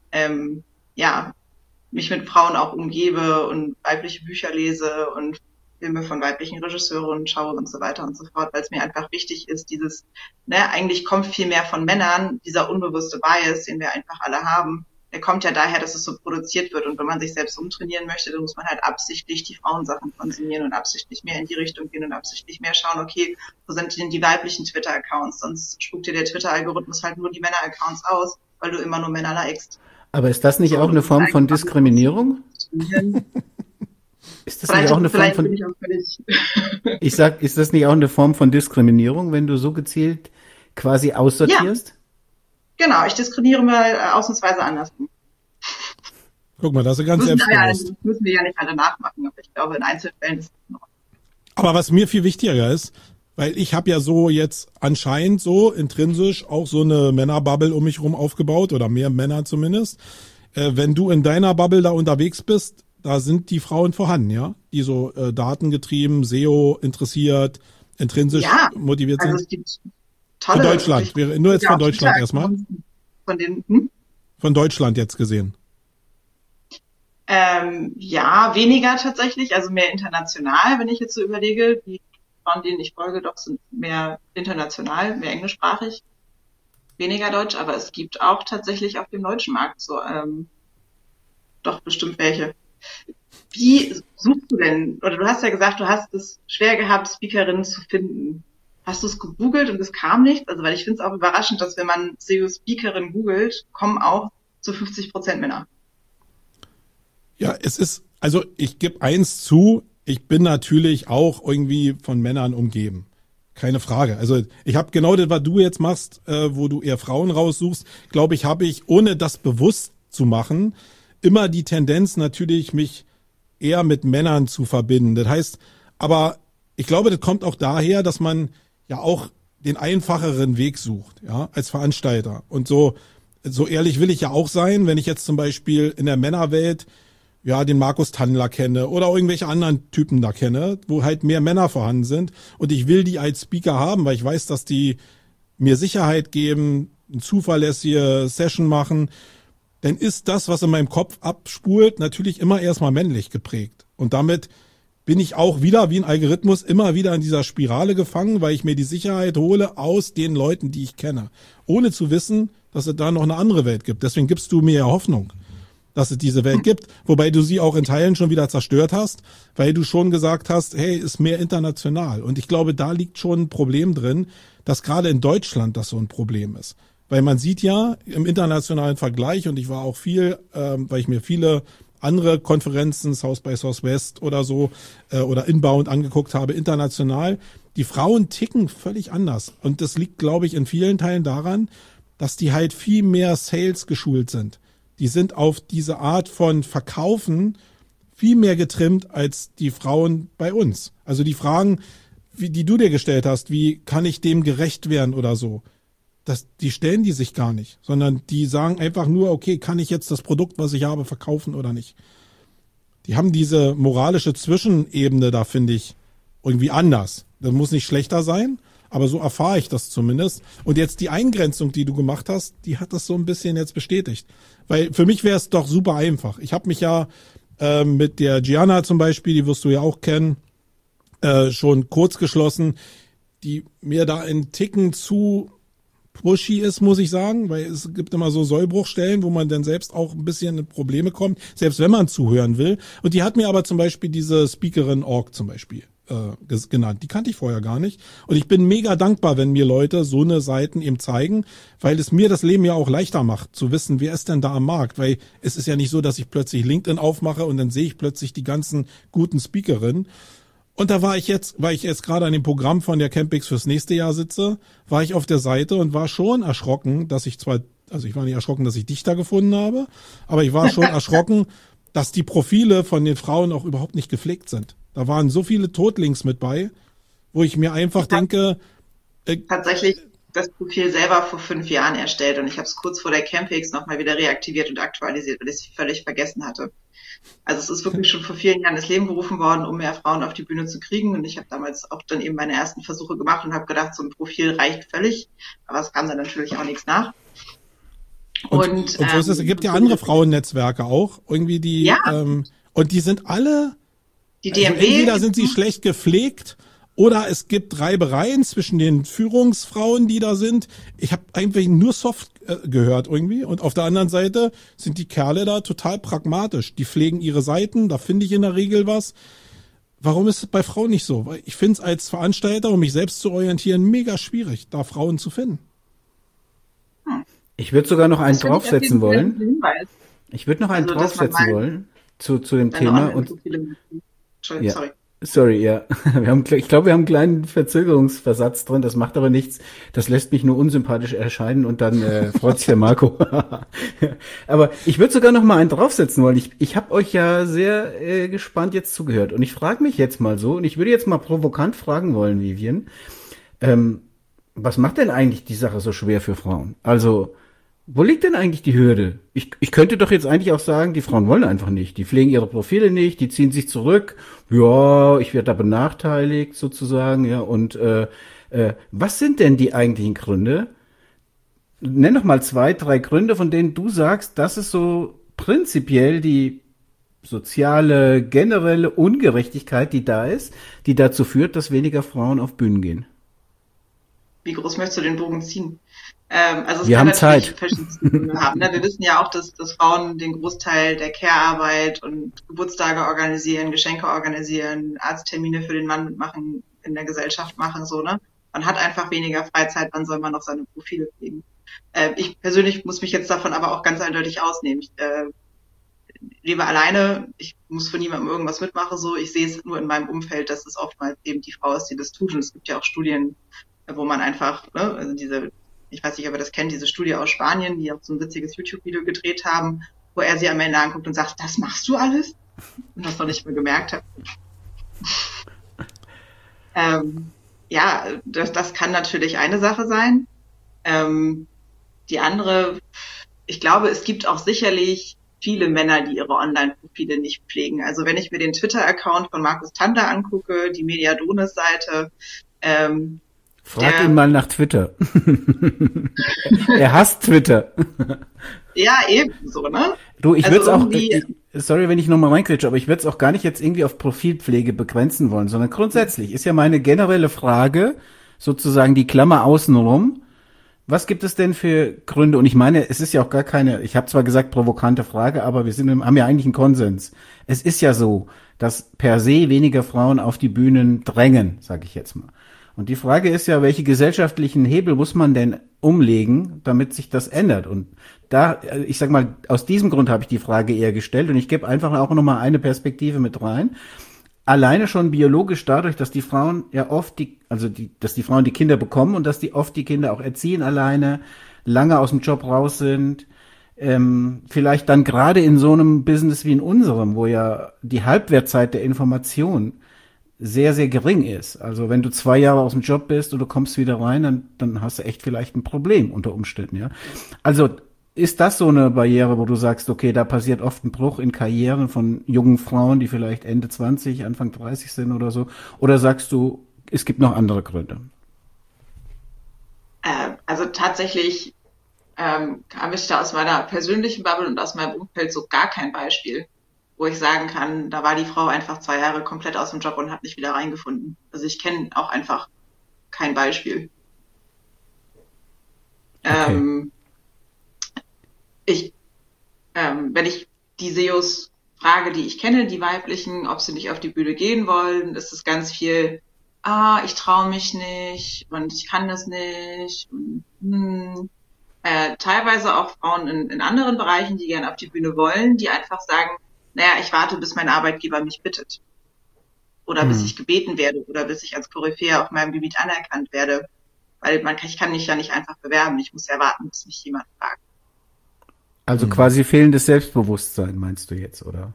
mich mit Frauen auch umgebe und weibliche Bücher lese und Filme von weiblichen Regisseuren schaue und so weiter und so fort, weil es mir einfach wichtig ist, eigentlich kommt viel mehr von Männern, dieser unbewusste Bias, den wir einfach alle haben, der kommt ja daher, dass es so produziert wird. Und wenn man sich selbst umtrainieren möchte, dann muss man halt absichtlich die Frauensachen konsumieren und absichtlich mehr in die Richtung gehen und absichtlich mehr schauen, okay, wo sind denn die weiblichen Twitter-Accounts? Sonst spuckt dir der Twitter-Algorithmus halt nur die Männer-Accounts aus, weil du immer nur Männer likest. Aber ist das nicht auch eine Form von Diskriminierung? Ist das nicht auch eine Form von, ist das nicht auch eine Form von Diskriminierung, wenn du so gezielt quasi aussortierst? Ja. Genau, ich diskriminiere mal ausnahmsweise andersrum. Guck mal, das ist ganz selbstbewusst. Müssen wir ja nicht alle nachmachen, aber ich glaube, in Einzelfällen ist es noch. Aber was mir viel wichtiger ist, weil ich habe ja so jetzt anscheinend so intrinsisch auch so eine Männerbubble um mich rum aufgebaut oder mehr Männer zumindest. Wenn du in deiner Bubble da unterwegs bist, da sind die Frauen vorhanden, ja? Die so datengetrieben, SEO interessiert, intrinsisch motiviert sind. Also es gibt tolle, von Deutschland, nur jetzt von Deutschland erstmal. Von Deutschland jetzt gesehen. Weniger tatsächlich, also mehr international, wenn ich jetzt so überlege. Die Frauen, denen ich folge, doch sind mehr international, mehr englischsprachig, weniger deutsch, aber es gibt auch tatsächlich auf dem deutschen Markt so doch bestimmt welche. Wie suchst du denn, oder du hast ja gesagt, du hast es schwer gehabt, Speakerinnen zu finden. Hast du es gegoogelt und es kam nicht? Also, weil ich finde es auch überraschend, dass wenn man SEO-Speakerin googelt, kommen auch zu 50% Männer. Ja, also ich gebe eins zu, ich bin natürlich auch irgendwie von Männern umgeben. Keine Frage. Also ich habe genau das, was du jetzt machst, wo du eher Frauen raussuchst, glaube ich, habe ich, ohne das bewusst zu machen, immer die Tendenz natürlich, mich eher mit Männern zu verbinden. Das heißt, aber ich glaube, das kommt auch daher, dass man ja auch den einfacheren Weg sucht, ja, als Veranstalter. Und so ehrlich will ich ja auch sein, wenn ich jetzt zum Beispiel in der Männerwelt ja den Markus Tandler kenne oder irgendwelche anderen Typen da kenne, wo halt mehr Männer vorhanden sind und ich will die als Speaker haben, weil ich weiß, dass die mir Sicherheit geben, eine zuverlässige Session machen, dann ist das, was in meinem Kopf abspult, natürlich immer erstmal männlich geprägt. Und damit bin ich auch wieder wie ein Algorithmus immer wieder in dieser Spirale gefangen, weil ich mir die Sicherheit hole aus den Leuten, die ich kenne, ohne zu wissen, dass es da noch eine andere Welt gibt. Deswegen gibst du mir ja Hoffnung, dass es diese Welt gibt, wobei du sie auch in Teilen schon wieder zerstört hast, weil du schon gesagt hast, hey, ist mehr international. Und ich glaube, da liegt schon ein Problem drin, dass gerade in Deutschland das so ein Problem ist. Weil man sieht ja im internationalen Vergleich, und ich war auch viel, weil ich mir viele andere Konferenzen, South by Southwest oder so, oder Inbound angeguckt habe, international, die Frauen ticken völlig anders. Und das liegt, glaube ich, in vielen Teilen daran, dass die halt viel mehr Sales geschult sind. Die sind auf diese Art von Verkaufen viel mehr getrimmt als die Frauen bei uns. Also die Fragen, die du dir gestellt hast, wie kann ich dem gerecht werden oder so, die stellen die sich gar nicht, sondern die sagen einfach nur, okay, kann ich jetzt das Produkt, was ich habe, verkaufen oder nicht? Die haben diese moralische Zwischenebene da, finde ich, irgendwie anders. Das muss nicht schlechter sein, aber so erfahre ich das zumindest. Und jetzt die Eingrenzung, die du gemacht hast, die hat das so ein bisschen jetzt bestätigt. Weil für mich wäre es doch super einfach. Ich habe mich ja mit der Gianna zum Beispiel, die wirst du ja auch kennen, schon kurz geschlossen, die mir da einen Ticken zu pushy ist, muss ich sagen, weil es gibt immer so Sollbruchstellen, wo man dann selbst auch ein bisschen in Probleme kommt, selbst wenn man zuhören will. Und die hat mir aber zum Beispiel diese Speakerin Org zum Beispiel genannt. Die kannte ich vorher gar nicht. Und ich bin mega dankbar, wenn mir Leute so eine Seiten eben zeigen, weil es mir das Leben ja auch leichter macht, zu wissen, wer ist denn da am Markt. Weil es ist ja nicht so, dass ich plötzlich LinkedIn aufmache und dann sehe ich plötzlich die ganzen guten Speakerinnen. Und da weil ich jetzt gerade an dem Programm von der Campix fürs nächste Jahr sitze, war ich auf der Seite und war schon erschrocken, ich war nicht erschrocken, dass ich dich da gefunden habe, aber ich war schon erschrocken, dass die Profile von den Frauen auch überhaupt nicht gepflegt sind. Da waren so viele Totlinks mit bei, wo ich mir einfach denke, tatsächlich das Profil selber vor 5 Jahren erstellt und ich habe es kurz vor der Campix nochmal wieder reaktiviert und aktualisiert, weil ich es völlig vergessen hatte. Also es ist wirklich schon vor vielen Jahren ins Leben gerufen worden, um mehr Frauen auf die Bühne zu kriegen. Und ich habe damals auch dann eben meine ersten Versuche gemacht und habe gedacht, so ein Profil reicht völlig. Aber es kam dann natürlich auch nichts nach. Und so ist es, es gibt ja andere Frauennetzwerke auch, irgendwie die, und die sind alle, die DMW, also entweder sind sie schlecht gepflegt oder es gibt Reibereien zwischen den Führungsfrauen, die da sind. Ich habe eigentlich nur soft gehört irgendwie. Und auf der anderen Seite sind die Kerle da total pragmatisch. Die pflegen ihre Seiten, da finde ich in der Regel was. Warum ist es bei Frauen nicht so? Weil ich finde es als Veranstalter, um mich selbst zu orientieren, mega schwierig, da Frauen zu finden. Ich würde sogar noch einen draufsetzen wollen. Ich würde noch einen draufsetzen wollen zu dem Thema. Und Sorry, ja. Ich glaube, wir haben einen kleinen Verzögerungsversatz drin. Das macht aber nichts. Das lässt mich nur unsympathisch erscheinen und dann freut sich der Marco. Aber ich würde sogar noch mal einen draufsetzen wollen. Ich habe euch ja sehr gespannt jetzt zugehört. Und ich frage mich jetzt mal so, und ich würde jetzt mal provokant fragen wollen, Vivian, was macht denn eigentlich die Sache so schwer für Frauen? Also, wo liegt denn eigentlich die Hürde? Ich könnte doch jetzt eigentlich auch sagen, die Frauen wollen einfach nicht. Die pflegen ihre Profile nicht, die ziehen sich zurück. Ja, ich werde da benachteiligt sozusagen. Ja. Und was sind denn die eigentlichen Gründe? Nenn doch mal 2, 3 Gründe, von denen du sagst, das ist so prinzipiell die soziale, generelle Ungerechtigkeit, die da ist, die dazu führt, dass weniger Frauen auf Bühnen gehen. Wie groß möchtest du den Bogen ziehen? Also wir haben Zeit. Haben, ne? Wir wissen ja auch, dass Frauen den Großteil der Care-Arbeit und Geburtstage organisieren, Geschenke organisieren, Arzttermine für den Mann mitmachen, in der Gesellschaft machen, so, ne? Man hat einfach weniger Freizeit, wann soll man noch seine Profile pflegen? Ich persönlich muss mich jetzt davon aber auch ganz eindeutig ausnehmen. Ich lebe alleine, ich muss für niemandem irgendwas mitmachen, so. Ich sehe es nur in meinem Umfeld, dass es oftmals eben die Frau ist, die das tut. Und es gibt ja auch Studien, wo man einfach, ne, also ich weiß nicht, ob ihr das kennt, diese Studie aus Spanien, die auch so ein witziges YouTube-Video gedreht haben, wo er sie am Ende anguckt und sagt, das machst du alles? Und das noch nicht mehr gemerkt hat. Ja, das kann natürlich eine Sache sein. Die andere, ich glaube, es gibt auch sicherlich viele Männer, die ihre Online-Profile nicht pflegen. Also wenn ich mir den Twitter-Account von Markus Tandler angucke, die Mediadonis-Seite, frag ihn mal nach Twitter. Er hasst Twitter. Ja, eben so, ne? Du, ich würde es auch, sorry, wenn ich nochmal reinkritsche, aber ich würde es auch gar nicht jetzt irgendwie auf Profilpflege begrenzen wollen, sondern grundsätzlich ist ja meine generelle Frage, sozusagen die Klammer außenrum, was gibt es denn für Gründe? Und ich meine, es ist ja auch gar keine, ich habe zwar gesagt provokante Frage, aber haben ja eigentlich einen Konsens. Es ist ja so, dass per se weniger Frauen auf die Bühnen drängen, sage ich jetzt mal. Und die Frage ist ja, welche gesellschaftlichen Hebel muss man denn umlegen, damit sich das ändert? Und da, ich sag mal, aus diesem Grund habe ich die Frage eher gestellt und ich gebe einfach auch nochmal eine Perspektive mit rein. Alleine schon biologisch dadurch, dass die Frauen ja oft dass die Frauen die Kinder bekommen und dass die oft die Kinder auch erziehen alleine, lange aus dem Job raus sind, vielleicht dann gerade in so einem Business wie in unserem, wo ja die Halbwertzeit der Information sehr, sehr gering ist. Also wenn du 2 Jahre aus dem Job bist und du kommst wieder rein, dann hast du echt vielleicht ein Problem unter Umständen, ja. Also ist das so eine Barriere, wo du sagst, okay, da passiert oft ein Bruch in Karrieren von jungen Frauen, die vielleicht Ende 20, Anfang 30 sind oder so? Oder sagst du, es gibt noch andere Gründe? Also tatsächlich habe ich da aus meiner persönlichen Bubble und aus meinem Umfeld so gar kein Beispiel, wo ich sagen kann, da war die Frau einfach 2 Jahre komplett aus dem Job und hat nicht wieder reingefunden. Also ich kenne auch einfach kein Beispiel. Okay. Wenn ich die SEOs frage, die ich kenne, die weiblichen, ob sie nicht auf die Bühne gehen wollen, ist es ganz viel, ich traue mich nicht und ich kann das nicht. Teilweise auch Frauen in anderen Bereichen, die gerne auf die Bühne wollen, die einfach sagen, naja, ich warte, bis mein Arbeitgeber mich bittet. Oder bis ich gebeten werde oder bis ich als Koryphäe auf meinem Gebiet anerkannt werde. Weil ich kann mich ja nicht einfach bewerben. Ich muss ja warten, bis mich jemand fragt. Also quasi fehlendes Selbstbewusstsein, meinst du jetzt, oder?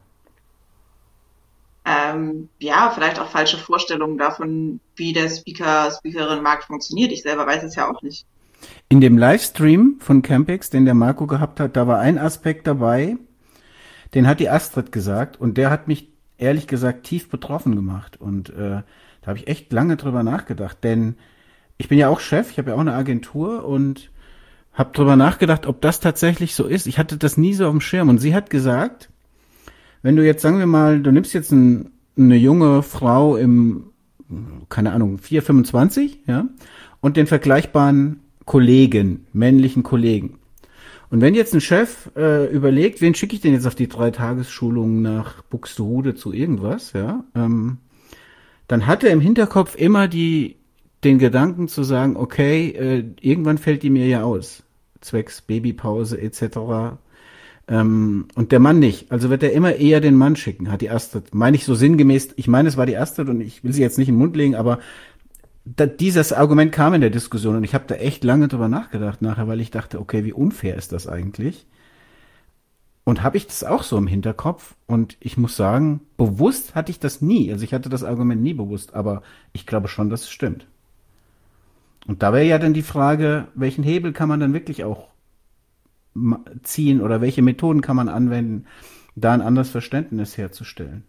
Ja, vielleicht auch falsche Vorstellungen davon, wie der Speaker-Speakerin-Markt funktioniert. Ich selber weiß es ja auch nicht. In dem Livestream von Campix, den der Marco gehabt hat, da war ein Aspekt dabei, den hat die Astrid gesagt und der hat mich ehrlich gesagt tief betroffen gemacht. Und da habe ich echt lange drüber nachgedacht, denn ich bin ja auch Chef, ich habe ja auch eine Agentur und habe drüber nachgedacht, ob das tatsächlich so ist. Ich hatte das nie so auf dem Schirm und sie hat gesagt, wenn du jetzt, sagen wir mal, du nimmst jetzt eine junge Frau im, keine Ahnung, 4, 25, ja, und den vergleichbaren Kollegen, männlichen Kollegen. Und wenn jetzt ein Chef überlegt, wen schicke ich denn jetzt auf die 3-Tagesschulung nach Buxtehude zu irgendwas, ja, dann hat er im Hinterkopf immer den Gedanken zu sagen, okay, irgendwann fällt die mir ja aus, zwecks Babypause etc. Und der Mann nicht. Also wird er immer eher den Mann schicken, hat die Astrid. Meine ich so sinngemäß, ich meine, es war die Astrid und ich will sie jetzt nicht in den Mund legen, aber dieses Argument kam in der Diskussion und ich habe da echt lange drüber nachgedacht nachher, weil ich dachte, okay, wie unfair ist das eigentlich? Und habe ich das auch so im Hinterkopf? Und ich muss sagen, bewusst hatte ich das nie. Also ich hatte das Argument nie bewusst, aber ich glaube schon, dass es stimmt. Und da wäre ja dann die Frage, welchen Hebel kann man dann wirklich auch ziehen oder welche Methoden kann man anwenden, da ein anderes Verständnis herzustellen.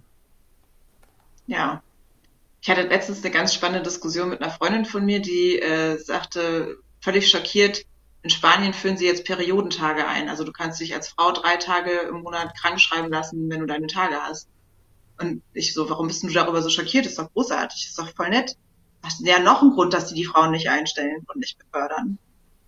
Ja. Ich hatte letztens eine ganz spannende Diskussion mit einer Freundin von mir, die sagte, völlig schockiert, in Spanien führen sie jetzt Periodentage ein. Also du kannst dich als Frau 3 Tage im Monat krank schreiben lassen, wenn du deine Tage hast. Und ich so, warum bist du darüber so schockiert? Ist doch großartig, ist doch voll nett. Das ist ja noch ein Grund, dass die Frauen nicht einstellen und nicht befördern.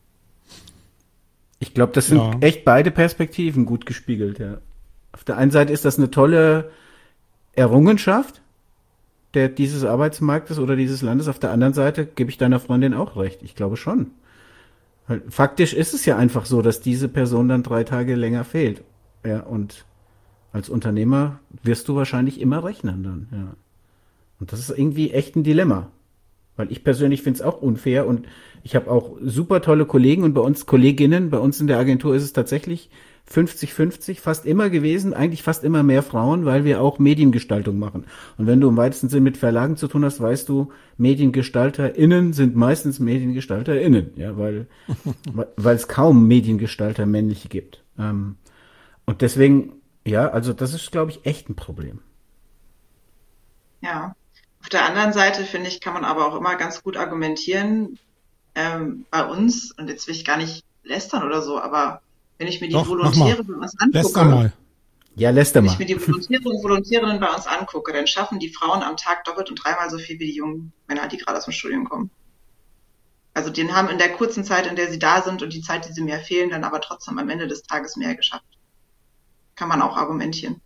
Ich glaube, das sind echt beide Perspektiven gut gespiegelt, ja. Auf der einen Seite ist das eine tolle Errungenschaft dieses Arbeitsmarktes oder dieses Landes. Auf der anderen Seite gebe ich deiner Freundin auch recht. Ich glaube schon. Weil faktisch ist es ja einfach so, dass diese Person dann 3 Tage länger fehlt. Ja, und als Unternehmer wirst du wahrscheinlich immer rechnen dann, ja. Und das ist irgendwie echt ein Dilemma. Weil ich persönlich finde es auch unfair und ich habe auch super tolle Kollegen und bei uns Kolleginnen, bei uns in der Agentur ist es tatsächlich 50-50 fast immer gewesen, eigentlich fast immer mehr Frauen, weil wir auch Mediengestaltung machen. Und wenn du im weitesten Sinn mit Verlagen zu tun hast, weißt du, MediengestalterInnen sind meistens MediengestalterInnen, ja, weil es kaum Mediengestalter männliche gibt. Und deswegen, ja, also das ist, glaube ich, echt ein Problem. Ja. Auf der anderen Seite, finde ich, kann man aber auch immer ganz gut argumentieren, bei uns, und jetzt will ich gar nicht lästern oder so, aber wenn ich mir die Volontäre bei uns angucke, läster mal. Ja, läster mal. Wenn ich mir die Volontäre und Volontärinnen bei uns angucke, dann schaffen die Frauen am Tag doppelt und dreimal so viel wie die jungen Männer, die gerade aus dem Studium kommen. Also die haben in der kurzen Zeit, in der sie da sind und die Zeit, die sie mehr fehlen, dann aber trotzdem am Ende des Tages mehr geschafft. Kann man auch argumentieren.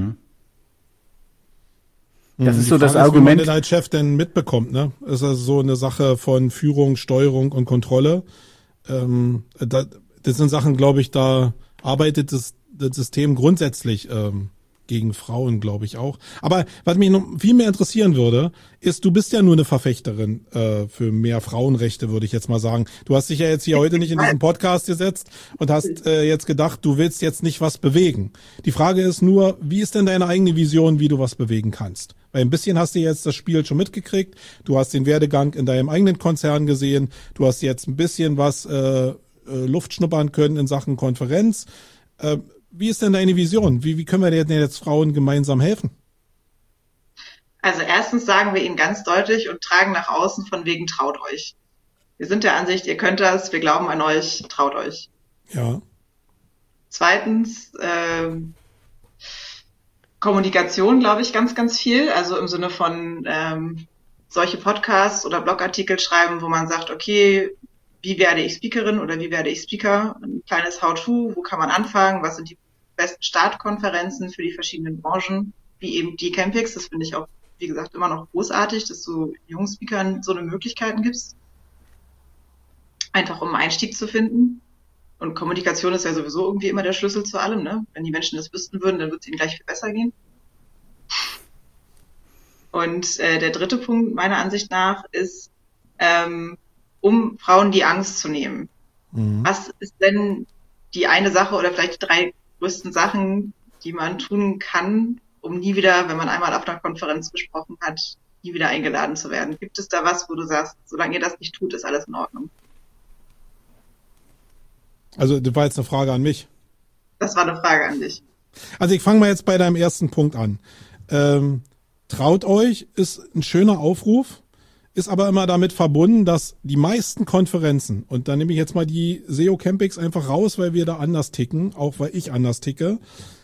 Das ist die so das Frage ist, Argument. wie man denn als Chef denn mitbekommt, ne? Ist also so eine Sache von Führung, Steuerung und Kontrolle. Das sind Sachen, glaube ich, da arbeitet das System grundsätzlich gegen Frauen, glaube ich auch. Aber was mich noch viel mehr interessieren würde, ist, du bist ja nur eine Verfechterin für mehr Frauenrechte, würde ich jetzt mal sagen. Du hast dich ja jetzt hier heute nicht in diesen Podcast gesetzt und hast jetzt gedacht, du willst jetzt nicht was bewegen. Die Frage ist nur, wie ist denn deine eigene Vision, wie du was bewegen kannst? Weil ein bisschen hast du jetzt das Spiel schon mitgekriegt. Du hast den Werdegang in deinem eigenen Konzern gesehen. Du hast jetzt ein bisschen was Luft schnuppern können in Sachen Konferenz. Wie ist denn deine Vision? Wie können wir denn jetzt Frauen gemeinsam helfen? Also erstens sagen wir ihnen ganz deutlich und tragen nach außen von wegen traut euch. Wir sind der Ansicht, ihr könnt das, wir glauben an euch, traut euch. Ja. Zweitens, Kommunikation, glaube ich, ganz, ganz viel. Also im Sinne von solche Podcasts oder Blogartikel schreiben, wo man sagt, okay, wie werde ich Speakerin oder wie werde ich Speaker? Ein kleines How-to, wo kann man anfangen? Was sind die besten Startkonferenzen für die verschiedenen Branchen? Wie eben die Campix, das finde ich auch, wie gesagt, immer noch großartig, dass du jungen Speakern so eine Möglichkeiten gibst. Einfach um einen Einstieg zu finden. Und Kommunikation ist ja sowieso irgendwie immer der Schlüssel zu allem, ne? Wenn die Menschen das wüssten würden, dann würde es ihnen gleich viel besser gehen. Und der dritte Punkt meiner Ansicht nach ist, um Frauen die Angst zu nehmen. Was ist denn die eine Sache oder vielleicht die 3 größten Sachen, die man tun kann, um nie wieder, wenn man einmal auf einer Konferenz gesprochen hat, nie wieder eingeladen zu werden? Gibt es da was, wo du sagst, solange ihr das nicht tut, ist alles in Ordnung? Also das war jetzt eine Frage an mich. Das war eine Frage an dich. Also ich fange mal jetzt bei deinem ersten Punkt an. Traut euch ist ein schöner Aufruf, ist aber immer damit verbunden, dass die meisten Konferenzen, und da nehme ich jetzt mal die SEO Campings einfach raus, weil wir da anders ticken, auch weil ich anders ticke,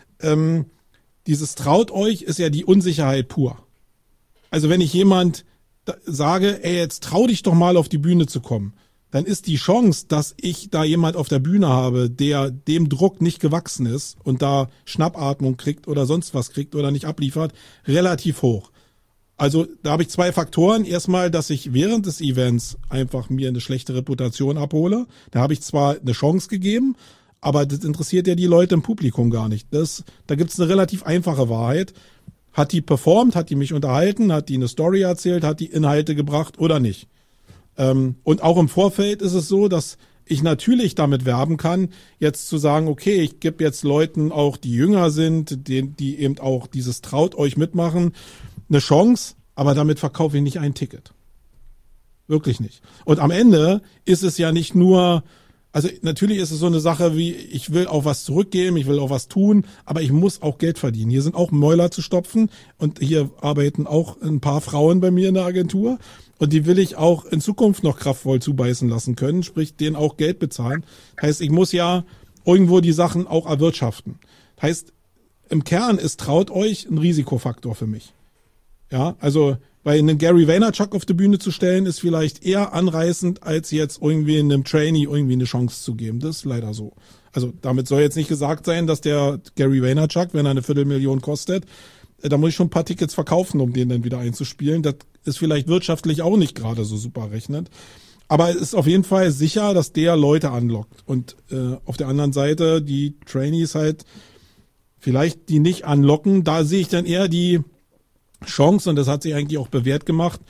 dieses traut euch ist ja die Unsicherheit pur. Also wenn ich jemand sage, ey, jetzt trau dich doch mal auf die Bühne zu kommen, dann ist die Chance, dass ich da jemand auf der Bühne habe, der dem Druck nicht gewachsen ist und da Schnappatmung kriegt oder sonst was kriegt oder nicht abliefert, relativ hoch. Also da habe ich zwei Faktoren. Erstmal, dass ich während des Events einfach mir eine schlechte Reputation abhole. Da habe ich zwar eine Chance gegeben, aber das interessiert ja die Leute im Publikum gar nicht. Da gibt's eine relativ einfache Wahrheit. Hat die performt, hat die mich unterhalten, hat die eine Story erzählt, hat die Inhalte gebracht oder nicht? Und auch im Vorfeld ist es so, dass ich natürlich damit werben kann, jetzt zu sagen, okay, ich gebe jetzt Leuten auch, die jünger sind, die eben auch dieses traut euch mitmachen, eine Chance, aber damit verkaufe ich nicht ein Ticket. Wirklich nicht. Und am Ende ist es ja nicht nur, also natürlich ist es so eine Sache wie, ich will auch was zurückgeben, ich will auch was tun, aber ich muss auch Geld verdienen. Hier sind auch Mäuler zu stopfen und hier arbeiten auch ein paar Frauen bei mir in der Agentur und die will ich auch in Zukunft noch kraftvoll zubeißen lassen können, sprich denen auch Geld bezahlen. Heißt, ich muss ja irgendwo die Sachen auch erwirtschaften. Heißt, im Kern ist traut euch ein Risikofaktor für mich. Ja, also weil einen Gary Vaynerchuk auf die Bühne zu stellen, ist vielleicht eher anreißend, als jetzt irgendwie einem Trainee irgendwie eine Chance zu geben. Das ist leider so. Also damit soll jetzt nicht gesagt sein, dass der Gary Vaynerchuk, wenn er eine Viertelmillion kostet, da muss ich schon ein paar Tickets verkaufen, um den dann wieder einzuspielen. Das ist vielleicht wirtschaftlich auch nicht gerade so super rechnend. Aber es ist auf jeden Fall sicher, dass der Leute anlockt. Und auf der anderen Seite die Trainees halt vielleicht die nicht anlocken. Da sehe ich dann eher die Chance, und das hat sich eigentlich auch bewährt gemacht,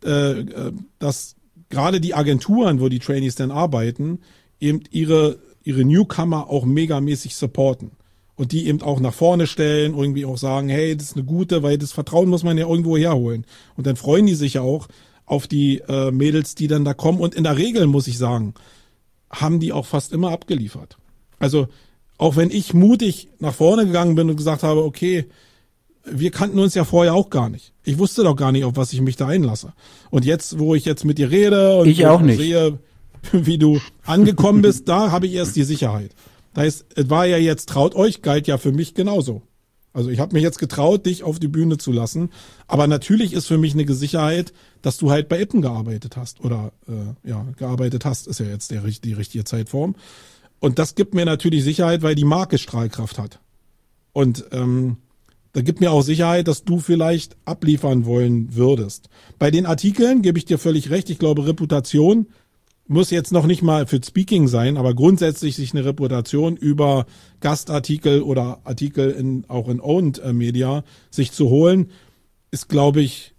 dass gerade die Agenturen, wo die Trainees dann arbeiten, eben ihre Newcomer auch megamäßig supporten. Und die eben auch nach vorne stellen, irgendwie auch sagen, hey, das ist eine gute, weil das Vertrauen muss man ja irgendwo herholen. Und dann freuen die sich ja auch auf die Mädels, die dann da kommen. Und in der Regel, muss ich sagen, haben die auch fast immer abgeliefert. Also auch wenn ich mutig nach vorne gegangen bin und gesagt habe, okay, wir kannten uns ja vorher auch gar nicht. Ich wusste doch gar nicht, auf was ich mich da einlasse. Und jetzt, wo ich jetzt mit dir rede und ich auch nicht sehe, wie du angekommen bist, da habe ich erst die Sicherheit. Das heißt, es war ja jetzt traut euch, galt ja für mich genauso. Also ich habe mich jetzt getraut, dich auf die Bühne zu lassen. Aber natürlich ist für mich eine Sicherheit, dass du halt bei Ippen gearbeitet hast. Oder gearbeitet hast, ist ja jetzt die richtige Zeitform. Und das gibt mir natürlich Sicherheit, weil die Marke Strahlkraft hat. Und da gibt mir auch Sicherheit, dass du vielleicht abliefern wollen würdest. Bei den Artikeln gebe ich dir völlig recht. Ich glaube, Reputation muss jetzt noch nicht mal für Speaking sein, aber grundsätzlich sich eine Reputation über Gastartikel oder Artikel auch in Owned Media sich zu holen, ist, glaube ich,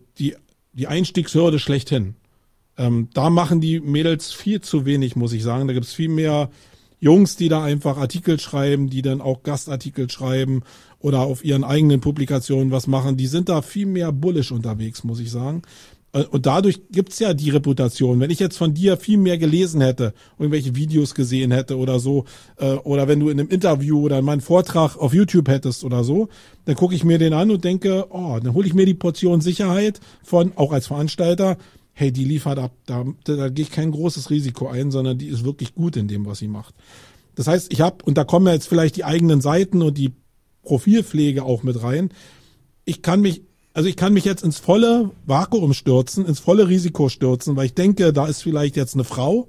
die Einstiegshürde schlechthin. Da machen die Mädels viel zu wenig, muss ich sagen. Da gibt es viel mehr Jungs, die da einfach Artikel schreiben, die dann auch Gastartikel schreiben oder auf ihren eigenen Publikationen was machen. Die sind da viel mehr bullish unterwegs, muss ich sagen. Und dadurch gibt's ja die Reputation. Wenn ich jetzt von dir viel mehr gelesen hätte, irgendwelche Videos gesehen hätte oder so, oder wenn du in einem Interview oder in meinem Vortrag auf YouTube hättest oder so, dann gucke ich mir den an und denke, dann hole ich mir die Portion Sicherheit von, auch als Veranstalter, hey, die liefert ab, da gehe ich kein großes Risiko ein, sondern die ist wirklich gut in dem, was sie macht. Das heißt, und da kommen jetzt vielleicht die eigenen Seiten und die Profilpflege auch mit rein. Ich kann mich jetzt ins volle Vakuum stürzen, ins volle Risiko stürzen, weil ich denke, da ist vielleicht jetzt eine Frau.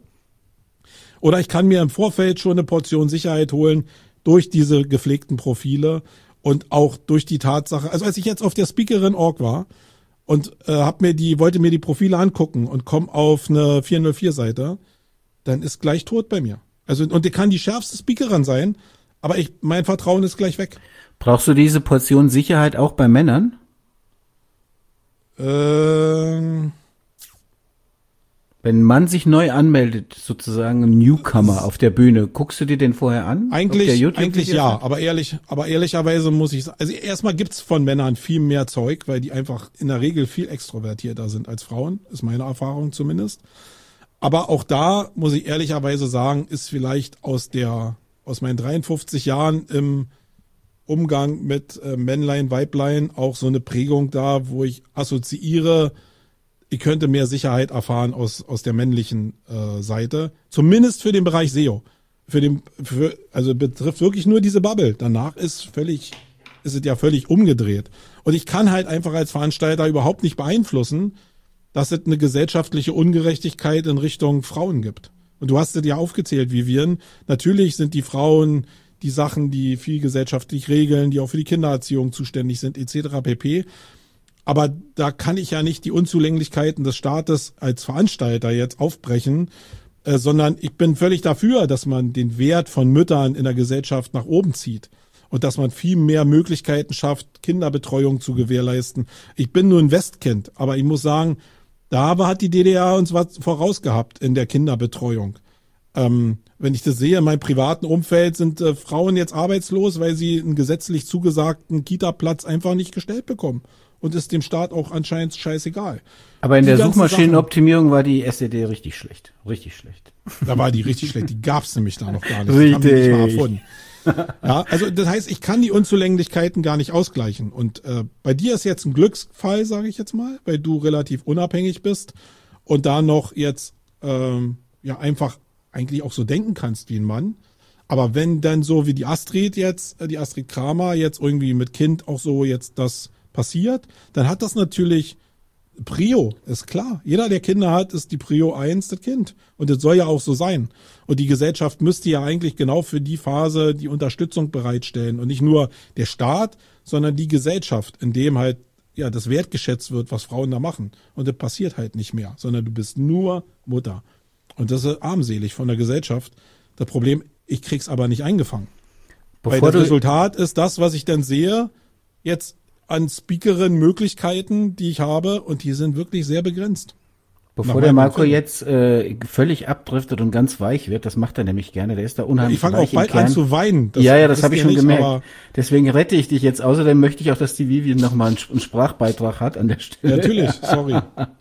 Oder ich kann mir im Vorfeld schon eine Portion Sicherheit holen durch diese gepflegten Profile und auch durch die Tatsache, also als ich jetzt auf der Speakerin.org war und wollte mir die Profile angucken und komme auf eine 404-Seite, dann ist gleich tot bei mir. Also, und die kann die schärfste Speakerin sein, aber mein Vertrauen ist gleich weg. Brauchst du diese Portion Sicherheit auch bei Männern? Wenn ein Mann sich neu anmeldet, sozusagen ein Newcomer auf der Bühne, guckst du dir den vorher an? Eigentlich ja, aber ehrlicherweise muss ich sagen, also erstmal gibt's von Männern viel mehr Zeug, weil die einfach in der Regel viel extrovertierter sind als Frauen, ist meine Erfahrung zumindest. Aber auch da, muss ich ehrlicherweise sagen, ist vielleicht aus meinen 53 Jahren im Umgang mit Männlein, Weiblein auch so eine Prägung da, wo ich assoziiere, ich könnte mehr Sicherheit erfahren aus der männlichen Seite. Zumindest für den Bereich SEO. Also betrifft wirklich nur diese Bubble. Danach ist es ja völlig umgedreht. Und ich kann halt einfach als Veranstalter überhaupt nicht beeinflussen, dass es eine gesellschaftliche Ungerechtigkeit in Richtung Frauen gibt. Und du hast es ja aufgezählt, Vivian. Natürlich sind die Frauen die Sachen, die viel gesellschaftlich regeln, die auch für die Kindererziehung zuständig sind, etc. pp. Aber da kann ich ja nicht die Unzulänglichkeiten des Staates als Veranstalter jetzt aufbrechen, sondern ich bin völlig dafür, dass man den Wert von Müttern in der Gesellschaft nach oben zieht und dass man viel mehr Möglichkeiten schafft, Kinderbetreuung zu gewährleisten. Ich bin nur ein Westkind, aber ich muss sagen, da hat die DDR uns was vorausgehabt in der Kinderbetreuung. Wenn ich das sehe, in meinem privaten Umfeld sind Frauen jetzt arbeitslos, weil sie einen gesetzlich zugesagten Kita-Platz einfach nicht gestellt bekommen. Und ist dem Staat auch anscheinend scheißegal. Aber in der Suchmaschinenoptimierung war die SED richtig schlecht. Richtig schlecht. Da war die richtig schlecht. Die gab's nämlich da noch gar nicht. Richtig. Die haben die nicht mal erfunden. Ja, also das heißt, ich kann die Unzulänglichkeiten gar nicht ausgleichen. Und bei dir ist jetzt ein Glücksfall, sage ich jetzt mal, weil du relativ unabhängig bist und da noch jetzt einfach eigentlich auch so denken kannst wie ein Mann. Aber wenn dann so wie die Astrid Kramer jetzt irgendwie mit Kind auch so jetzt das passiert, dann hat das natürlich Prio, ist klar. Jeder, der Kinder hat, ist die Prio 1 das Kind. Und das soll ja auch so sein. Und die Gesellschaft müsste ja eigentlich genau für die Phase die Unterstützung bereitstellen. Und nicht nur der Staat, sondern die Gesellschaft, in dem halt das wertgeschätzt wird, was Frauen da machen. Und das passiert halt nicht mehr, sondern du bist nur Mutter. Und das ist armselig von der Gesellschaft. Das Problem, ich krieg's aber nicht eingefangen. Weil das Resultat ist das, was ich dann sehe, jetzt an Speakerin-Möglichkeiten, die ich habe, und die sind wirklich sehr begrenzt. Bevor der Marco jetzt völlig abdriftet und ganz weich wird, das macht er nämlich gerne, der ist da unheimlich weich. Ich fange auch bald an zu weinen. Das habe ich schon gemerkt. Deswegen rette ich dich jetzt. Außerdem möchte ich auch, dass die Vivian nochmal einen Sprachbeitrag hat an der Stelle. Natürlich, sorry.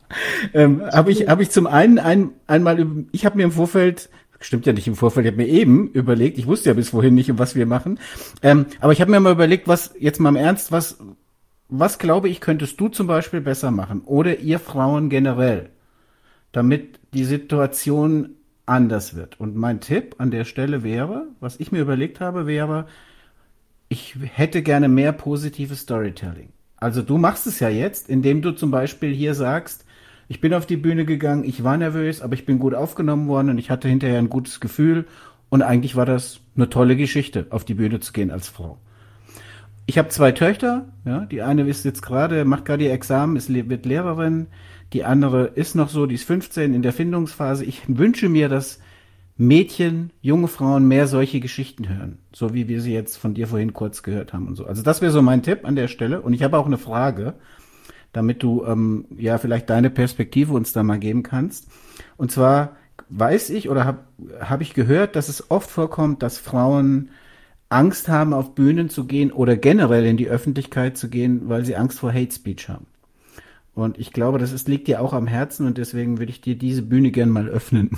Hab ich zum einen einmal, ich habe mir im Vorfeld, stimmt ja nicht im Vorfeld, ich habe mir eben überlegt, ich wusste ja bis wohin nicht, was wir machen, aber ich habe mir mal überlegt, jetzt mal im Ernst, was glaube ich, könntest du zum Beispiel besser machen oder ihr Frauen generell, damit die Situation anders wird. Und mein Tipp an der Stelle wäre, was ich mir überlegt habe, wäre, ich hätte gerne mehr positives Storytelling. Also du machst es ja jetzt, indem du zum Beispiel hier sagst, ich bin auf die Bühne gegangen, ich war nervös, aber ich bin gut aufgenommen worden und ich hatte hinterher ein gutes Gefühl und eigentlich war das eine tolle Geschichte, auf die Bühne zu gehen als Frau. Ich habe 2 Töchter, ja, die eine ist jetzt macht gerade ihr Examen, wird Lehrerin, die andere ist noch so, die ist 15 in der Findungsphase. Ich wünsche mir, dass Mädchen, junge Frauen mehr solche Geschichten hören, so wie wir sie jetzt von dir vorhin kurz gehört haben und so. Also das wäre so mein Tipp an der Stelle. Und ich habe auch eine Frage, damit du vielleicht deine Perspektive uns da mal geben kannst. Und zwar weiß ich oder hab ich gehört, dass es oft vorkommt, dass Frauen Angst haben, auf Bühnen zu gehen oder generell in die Öffentlichkeit zu gehen, weil sie Angst vor Hate Speech haben. Und ich glaube, liegt dir auch am Herzen und deswegen würde ich dir diese Bühne gern mal öffnen.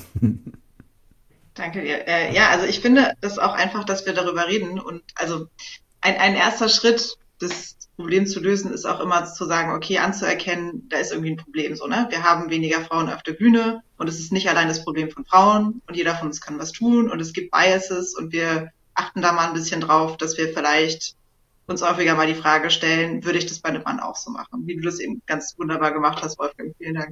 Danke dir. Also ich finde das auch einfach, dass wir darüber reden. Und also ein erster Schritt, das Problem zu lösen, ist auch immer zu sagen, okay, anzuerkennen, da ist irgendwie ein Problem so, ne? Wir haben weniger Frauen auf der Bühne und es ist nicht allein das Problem von Frauen und jeder von uns kann was tun und es gibt Biases und wir achten da mal ein bisschen drauf, dass wir vielleicht uns häufiger mal die Frage stellen, würde ich das bei einem Mann auch so machen? Wie du das eben ganz wunderbar gemacht hast, Wolfgang, vielen Dank.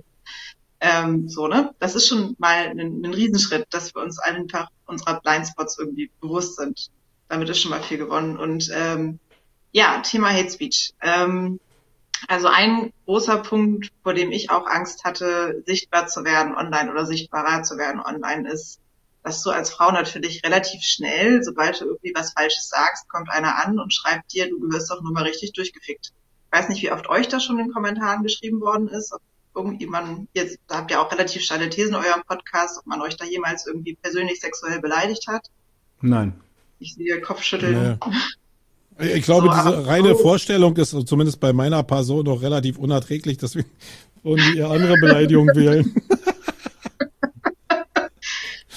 Das ist schon mal ein Riesenschritt, dass wir uns einfach unserer Blindspots irgendwie bewusst sind. Damit ist schon mal viel gewonnen. Und Thema Hate Speech. Also ein großer Punkt, vor dem ich auch Angst hatte, sichtbar zu werden online oder sichtbarer zu werden online, ist, dass du als Frau natürlich relativ schnell, sobald du irgendwie was Falsches sagst, kommt einer an und schreibt dir, du gehörst doch nur mal richtig durchgefickt. Ich weiß nicht, wie oft euch das schon in den Kommentaren geschrieben worden ist, ob irgendjemand, jetzt da habt ihr auch relativ steile Thesen in eurem Podcast, ob man euch da jemals irgendwie persönlich sexuell beleidigt hat. Nein. Ich sehe Kopfschütteln. Nee. Ich glaube, diese reine Vorstellung ist zumindest bei meiner Person noch relativ unerträglich, deswegen wollen die eher andere Beleidigungen wählen.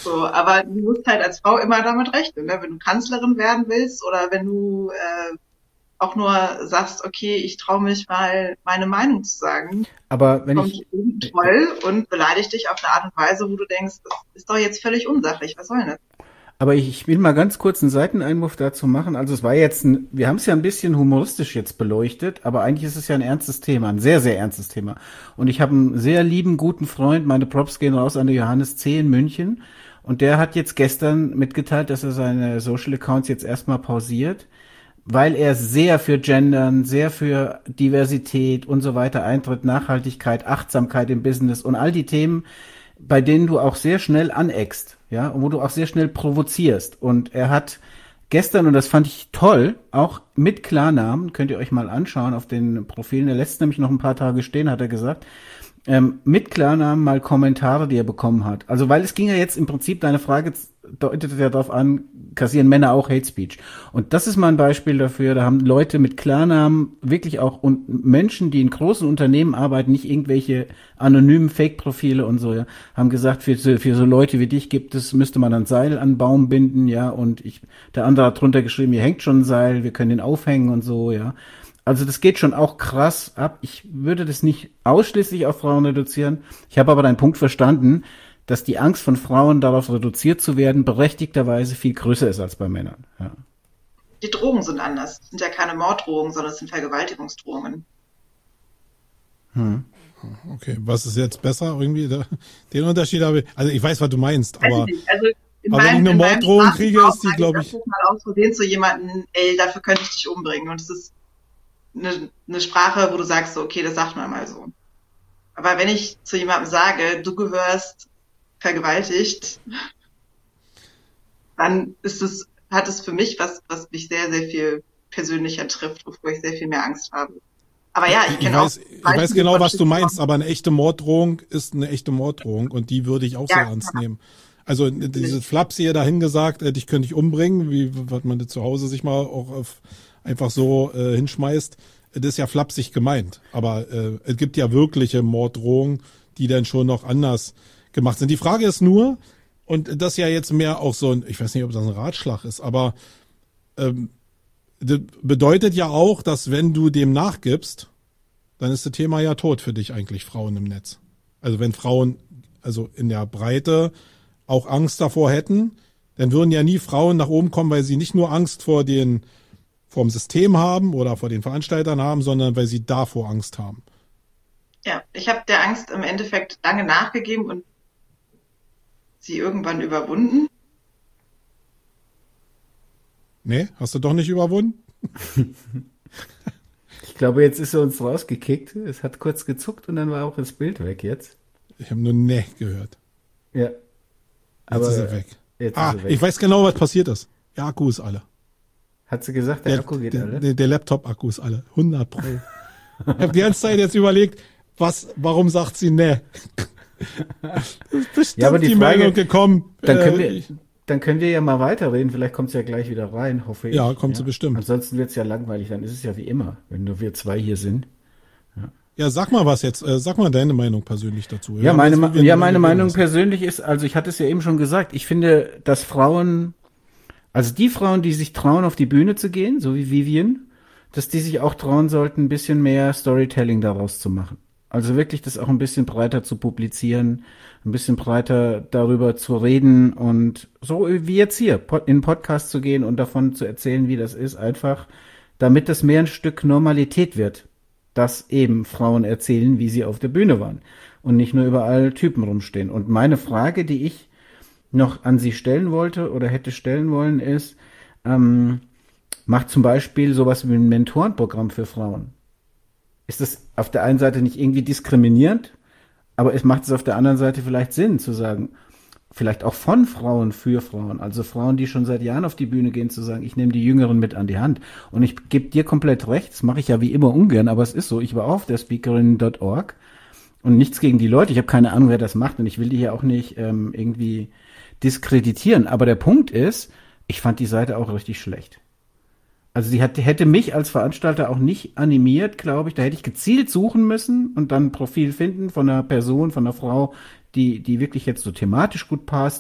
So, aber du musst halt als Frau immer damit rechnen, ne? Wenn du Kanzlerin werden willst oder wenn du auch nur sagst, okay, ich traue mich mal meine Meinung zu sagen, Aber wenn kommt ich, toll und beleidigt dich auf eine Art und Weise, wo du denkst, das ist doch jetzt völlig unsachlich, was soll denn das? aber ich will mal ganz kurz einen Seiteneinwurf dazu machen. Also es war jetzt, wir haben es ja ein bisschen humoristisch jetzt beleuchtet, aber eigentlich ist es ja ein ernstes Thema, ein sehr, sehr ernstes Thema. Und ich habe einen sehr lieben, guten Freund, meine Props gehen raus an den Johannes C. in München. Und der hat jetzt gestern mitgeteilt, dass er seine Social Accounts jetzt erstmal pausiert, weil er sehr für Gendern, sehr für Diversität und so weiter eintritt, Nachhaltigkeit, Achtsamkeit im Business und all die Themen, bei denen du auch sehr schnell aneckst, ja, und wo du auch sehr schnell provozierst. Und er hat gestern, und das fand ich toll, auch mit Klarnamen, könnt ihr euch mal anschauen auf den Profilen, er lässt nämlich noch ein paar Tage stehen, hat er gesagt, mit Klarnamen mal Kommentare, die er bekommen hat. Also, weil es ging ja jetzt im Prinzip, deine Frage deutet ja darauf an, kassieren Männer auch Hate Speech. Und das ist mal ein Beispiel dafür, da haben Leute mit Klarnamen wirklich auch und Menschen, die in großen Unternehmen arbeiten, nicht irgendwelche anonymen Fake-Profile und so, ja, haben gesagt, für so Leute wie dich müsste man ein Seil an einen Baum binden, ja, und der andere hat drunter geschrieben, hier hängt schon ein Seil, wir können ihn aufhängen und so, ja. Also das geht schon auch krass ab. Ich würde das nicht ausschließlich auf Frauen reduzieren. Ich habe aber deinen Punkt verstanden, dass die Angst von Frauen darauf reduziert zu werden, berechtigterweise viel größer ist als bei Männern. Ja. Die Drohungen sind anders. Es sind ja keine Morddrohungen, sondern es sind Vergewaltigungsdrohungen. Okay, was ist jetzt besser irgendwie? Den Unterschied habe ich, also ich weiß, was du meinst, aber, Also aber wenn ich eine Morddrohung kriege, ist die, glaube ich... mal aus Versehen zu jemandem, ey, dafür könnte ich dich umbringen. Und es ist eine Sprache, wo du sagst, so, okay, das sagt man mal so. Aber wenn ich zu jemandem sage, du gehörst vergewaltigt, dann hat es für mich was mich sehr, sehr viel persönlicher trifft, wovor ich sehr viel mehr Angst habe. Aber ja, ich weiß genau, was du meinst, aber eine echte Morddrohung ist eine echte Morddrohung und die würde ich auch sehr ernst nehmen. Also dieses Flaps hier dahin gesagt, dich könnte ich umbringen, wie was man zu Hause sich mal auch einfach so hinschmeißt, das ist ja flapsig gemeint. Aber es gibt ja wirkliche Morddrohungen, die dann schon noch anders gemacht sind. Die Frage ist nur, und das ja jetzt mehr auch so ein, ich weiß nicht, ob das ein Ratschlag ist, aber das bedeutet ja auch, dass wenn du dem nachgibst, dann ist das Thema ja tot für dich eigentlich, Frauen im Netz. Also wenn Frauen, also in der Breite auch Angst davor hätten, dann würden ja nie Frauen nach oben kommen, weil sie nicht nur Angst vor dem System haben oder vor den Veranstaltern haben, sondern weil sie davor Angst haben. Ja, ich habe der Angst im Endeffekt lange nachgegeben und sie irgendwann überwunden. Nee, hast du doch nicht überwunden? Ich glaube, jetzt ist er uns rausgekickt. Es hat kurz gezuckt und dann war auch das Bild weg jetzt. Ich habe nur nee gehört. Ja. Jetzt ist er weg. Ist er weg. Ich weiß genau, was passiert ist. Der Akku ist alle. Hat sie gesagt, der Akku geht alle? Der Laptop-Akku ist alle. 100%. Ich habe die ganze Zeit jetzt überlegt, warum sagt sie nee? Bestimmt ja, aber die Frage, Meldung gekommen. Dann können wir ja mal weiterreden. Vielleicht kommt es ja gleich wieder rein, hoffe ich. Ja, kommt sie bestimmt. Ansonsten wird es ja langweilig. Dann ist es ja wie immer, wenn nur wir zwei hier sind. Ja, sag mal was jetzt. Sag mal deine Meinung persönlich dazu. Ja, meine Meinung persönlich ist, also ich hatte es ja eben schon gesagt, ich finde, dass Frauen, also die Frauen, die sich trauen, auf die Bühne zu gehen, so wie Vivian, dass die sich auch trauen sollten, ein bisschen mehr Storytelling daraus zu machen. Also wirklich das auch ein bisschen breiter zu publizieren, ein bisschen breiter darüber zu reden und so wie jetzt hier in den Podcast zu gehen und davon zu erzählen, wie das ist, einfach damit das mehr ein Stück Normalität wird, dass eben Frauen erzählen, wie sie auf der Bühne waren und nicht nur überall Typen rumstehen. Und meine Frage, die ich noch an sie stellen wollte oder hätte stellen wollen, ist, macht zum Beispiel sowas wie ein Mentorenprogramm für Frauen. Ist das auf der einen Seite nicht irgendwie diskriminierend, aber es macht es auf der anderen Seite vielleicht Sinn zu sagen, vielleicht auch von Frauen für Frauen, also Frauen, die schon seit Jahren auf die Bühne gehen, zu sagen, ich nehme die Jüngeren mit an die Hand. Und ich gebe dir komplett recht, das mache ich ja wie immer ungern, aber es ist so, ich war auch auf der Speakerin.org und nichts gegen die Leute, ich habe keine Ahnung, wer das macht und ich will die hier auch nicht irgendwie diskreditieren, aber der Punkt ist, ich fand die Seite auch richtig schlecht. Also sie hätte mich als Veranstalter auch nicht animiert, glaube ich. Da hätte ich gezielt suchen müssen und dann ein Profil finden von einer Person, von einer Frau, die wirklich jetzt so thematisch gut passt und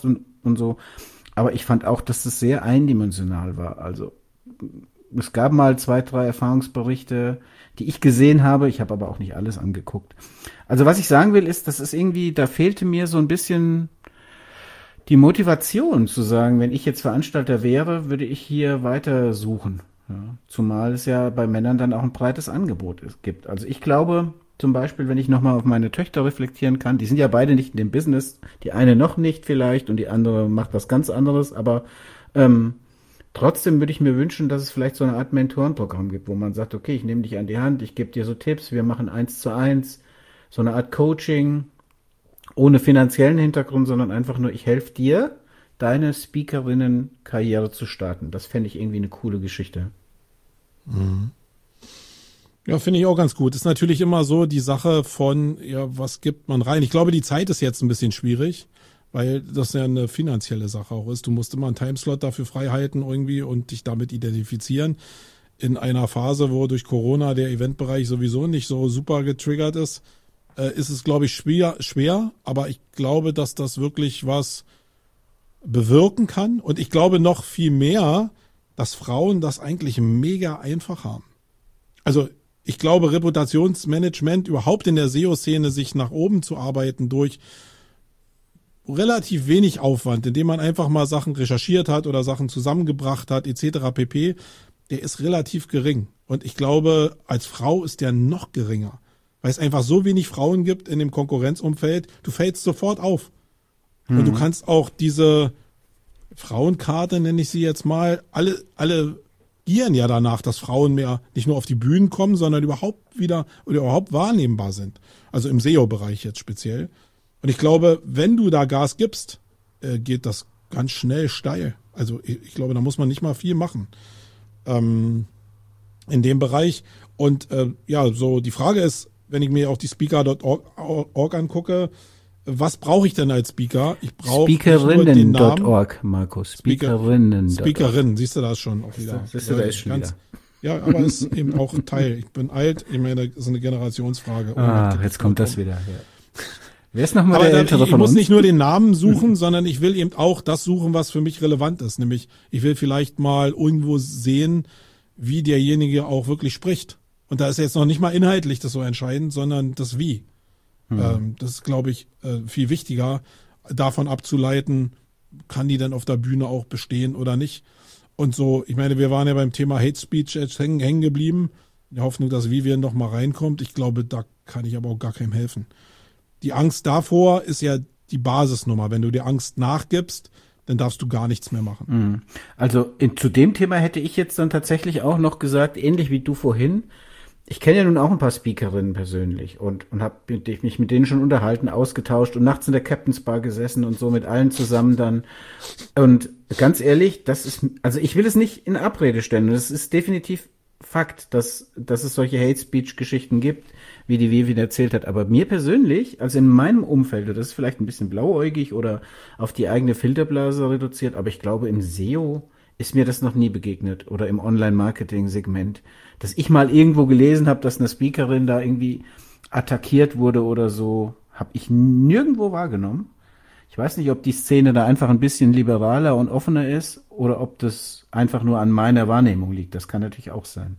und so. Aber ich fand auch, dass das sehr eindimensional war. Also es gab mal 2, 3 Erfahrungsberichte, die ich gesehen habe. Ich habe aber auch nicht alles angeguckt. Also was ich sagen will, ist, das ist irgendwie, da fehlte mir so ein bisschen die Motivation zu sagen, wenn ich jetzt Veranstalter wäre, würde ich hier weiter suchen. Ja, zumal es ja bei Männern dann auch ein breites Angebot gibt. Also ich glaube zum Beispiel, wenn ich nochmal auf meine Töchter reflektieren kann, die sind ja beide nicht in dem Business, die eine noch nicht vielleicht und die andere macht was ganz anderes, aber trotzdem würde ich mir wünschen, dass es vielleicht so eine Art Mentorenprogramm gibt, wo man sagt, okay, ich nehme dich an die Hand, ich gebe dir so Tipps, wir machen 1:1, so eine Art Coaching, ohne finanziellen Hintergrund, sondern einfach nur, ich helfe dir, deine Speakerinnen-Karriere zu starten. Das fände ich irgendwie eine coole Geschichte. Mhm. Ja, finde ich auch ganz gut. Ist natürlich immer so die Sache von, ja, was gibt man rein? Ich glaube, die Zeit ist jetzt ein bisschen schwierig, weil das ja eine finanzielle Sache auch ist. Du musst immer einen Timeslot dafür frei halten irgendwie und dich damit identifizieren. In einer Phase, wo durch Corona der Eventbereich sowieso nicht so super getriggert ist, ist es, glaube ich, schwer. Aber ich glaube, dass das wirklich was bewirken kann. Und ich glaube noch viel mehr, dass Frauen das eigentlich mega einfach haben. Also ich glaube, Reputationsmanagement überhaupt in der SEO-Szene sich nach oben zu arbeiten durch relativ wenig Aufwand, indem man einfach mal Sachen recherchiert hat oder Sachen zusammengebracht hat, etc. pp., der ist relativ gering. Und ich glaube, als Frau ist der noch geringer, weil es einfach so wenig Frauen gibt in dem Konkurrenzumfeld. Du fällst sofort auf. Und du kannst auch diese Frauenkarte, nenne ich sie jetzt mal, alle gieren ja danach, dass Frauen mehr nicht nur auf die Bühnen kommen, sondern überhaupt wahrnehmbar sind. Also im SEO-Bereich jetzt speziell. Und ich glaube, wenn du da Gas gibst, geht das ganz schnell steil. Also ich glaube, da muss man nicht mal viel machen in dem Bereich. Und ja, so die Frage ist, wenn ich mir auch die Speaker.org angucke, was brauche ich denn als Speaker? Ich brauche Speakerinnen.org, Markus. Speakerinnen, siehst du das schon auch wieder. Siehst du, da ist schon wieder. Ja, aber ist eben auch ein Teil. Ich bin alt, ich meine, das ist eine Generationsfrage. Jetzt kommt das wieder. Ja. Wer ist nochmal der Ältere von uns? Ich muss nicht nur den Namen suchen, sondern ich will eben auch das suchen, was für mich relevant ist. Nämlich, ich will vielleicht mal irgendwo sehen, wie derjenige auch wirklich spricht. Und da ist jetzt noch nicht mal inhaltlich das so entscheidend, sondern das Wie. Das ist, glaube ich, viel wichtiger, davon abzuleiten, kann die denn auf der Bühne auch bestehen oder nicht. Und so, ich meine, wir waren ja beim Thema Hate Speech jetzt hängen geblieben, in der Hoffnung, dass Vivian noch mal reinkommt. Ich glaube, da kann ich aber auch gar keinem helfen. Die Angst davor ist ja die Basisnummer. Wenn du der Angst nachgibst, dann darfst du gar nichts mehr machen. Also zu dem Thema hätte ich jetzt dann tatsächlich auch noch gesagt, ähnlich wie du vorhin, ich kenne ja nun auch ein paar Speakerinnen persönlich und habe mich mit denen schon unterhalten, ausgetauscht und nachts in der Captain's Bar gesessen und so mit allen zusammen dann. Und ganz ehrlich, also ich will es nicht in Abrede stellen. Es ist definitiv Fakt, dass es solche Hate-Speech-Geschichten gibt, wie die Vivian erzählt hat. Aber mir persönlich, also in meinem Umfeld, das ist vielleicht ein bisschen blauäugig oder auf die eigene Filterblase reduziert, aber ich glaube, im SEO ist mir das noch nie begegnet oder im Online-Marketing-Segment, dass ich mal irgendwo gelesen habe, dass eine Speakerin da irgendwie attackiert wurde oder so, habe ich nirgendwo wahrgenommen. Ich weiß nicht, ob die Szene da einfach ein bisschen liberaler und offener ist oder ob das einfach nur an meiner Wahrnehmung liegt. Das kann natürlich auch sein.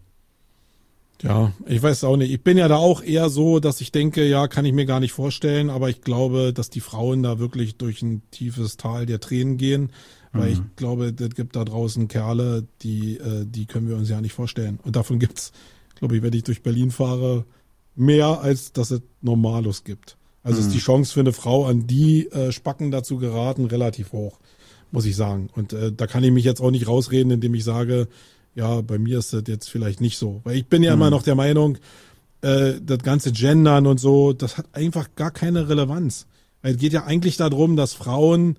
Ja, ich weiß auch nicht. Ich bin ja da auch eher so, dass ich denke, ja, kann ich mir gar nicht vorstellen, aber ich glaube, dass die Frauen da wirklich durch ein tiefes Tal der Tränen gehen, weil ich glaube, das gibt da draußen Kerle, die können wir uns ja nicht vorstellen. Und davon gibt's, glaube ich, wenn ich durch Berlin fahre, mehr als dass es Normalos gibt. Also ist die Chance für eine Frau, an die Spacken dazu geraten, relativ hoch, muss ich sagen. Und da kann ich mich jetzt auch nicht rausreden, indem ich sage, ja, bei mir ist das jetzt vielleicht nicht so. Weil ich bin ja immer noch der Meinung, das ganze Gendern und so, das hat einfach gar keine Relevanz. Weil es geht ja eigentlich darum, dass Frauen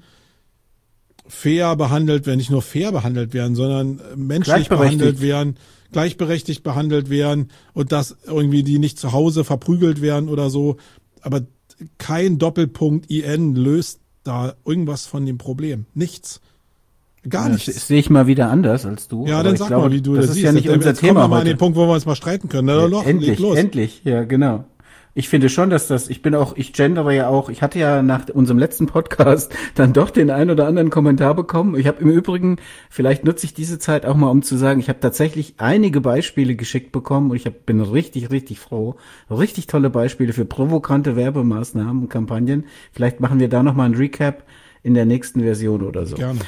fair behandelt werden, nicht nur fair behandelt werden, sondern menschlich behandelt werden, gleichberechtigt behandelt werden und dass irgendwie die nicht zu Hause verprügelt werden oder so. Aber kein Doppelpunkt IN löst da irgendwas von dem Problem. Nichts. Gar nichts. Das sehe ich mal wieder anders als du. Ja, dann sag mal, wie du das siehst. Das ist ja nicht unser Thema heute. Mal an den Punkt, wo wir uns mal streiten können. Ja, endlich, ja, genau. Ich finde schon, ich gendere ja auch, ich hatte ja nach unserem letzten Podcast dann doch den einen oder anderen Kommentar bekommen. Ich habe im Übrigen, vielleicht nutze ich diese Zeit auch mal, um zu sagen, ich habe tatsächlich einige Beispiele geschickt bekommen und bin richtig, richtig froh. Richtig tolle Beispiele für provokante Werbemaßnahmen und Kampagnen. Vielleicht machen wir da nochmal ein Recap in der nächsten Version oder so. Gerne.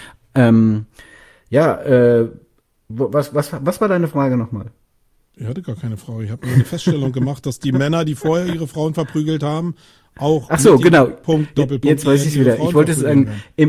Was war deine Frage nochmal? Ich hatte gar keine Frage. Ich habe nur eine Feststellung gemacht, dass die Männer, die vorher ihre Frauen verprügelt haben, auch ach so, genau. Doppelpunkt, jetzt weiß ich wieder. Ich wollte sagen,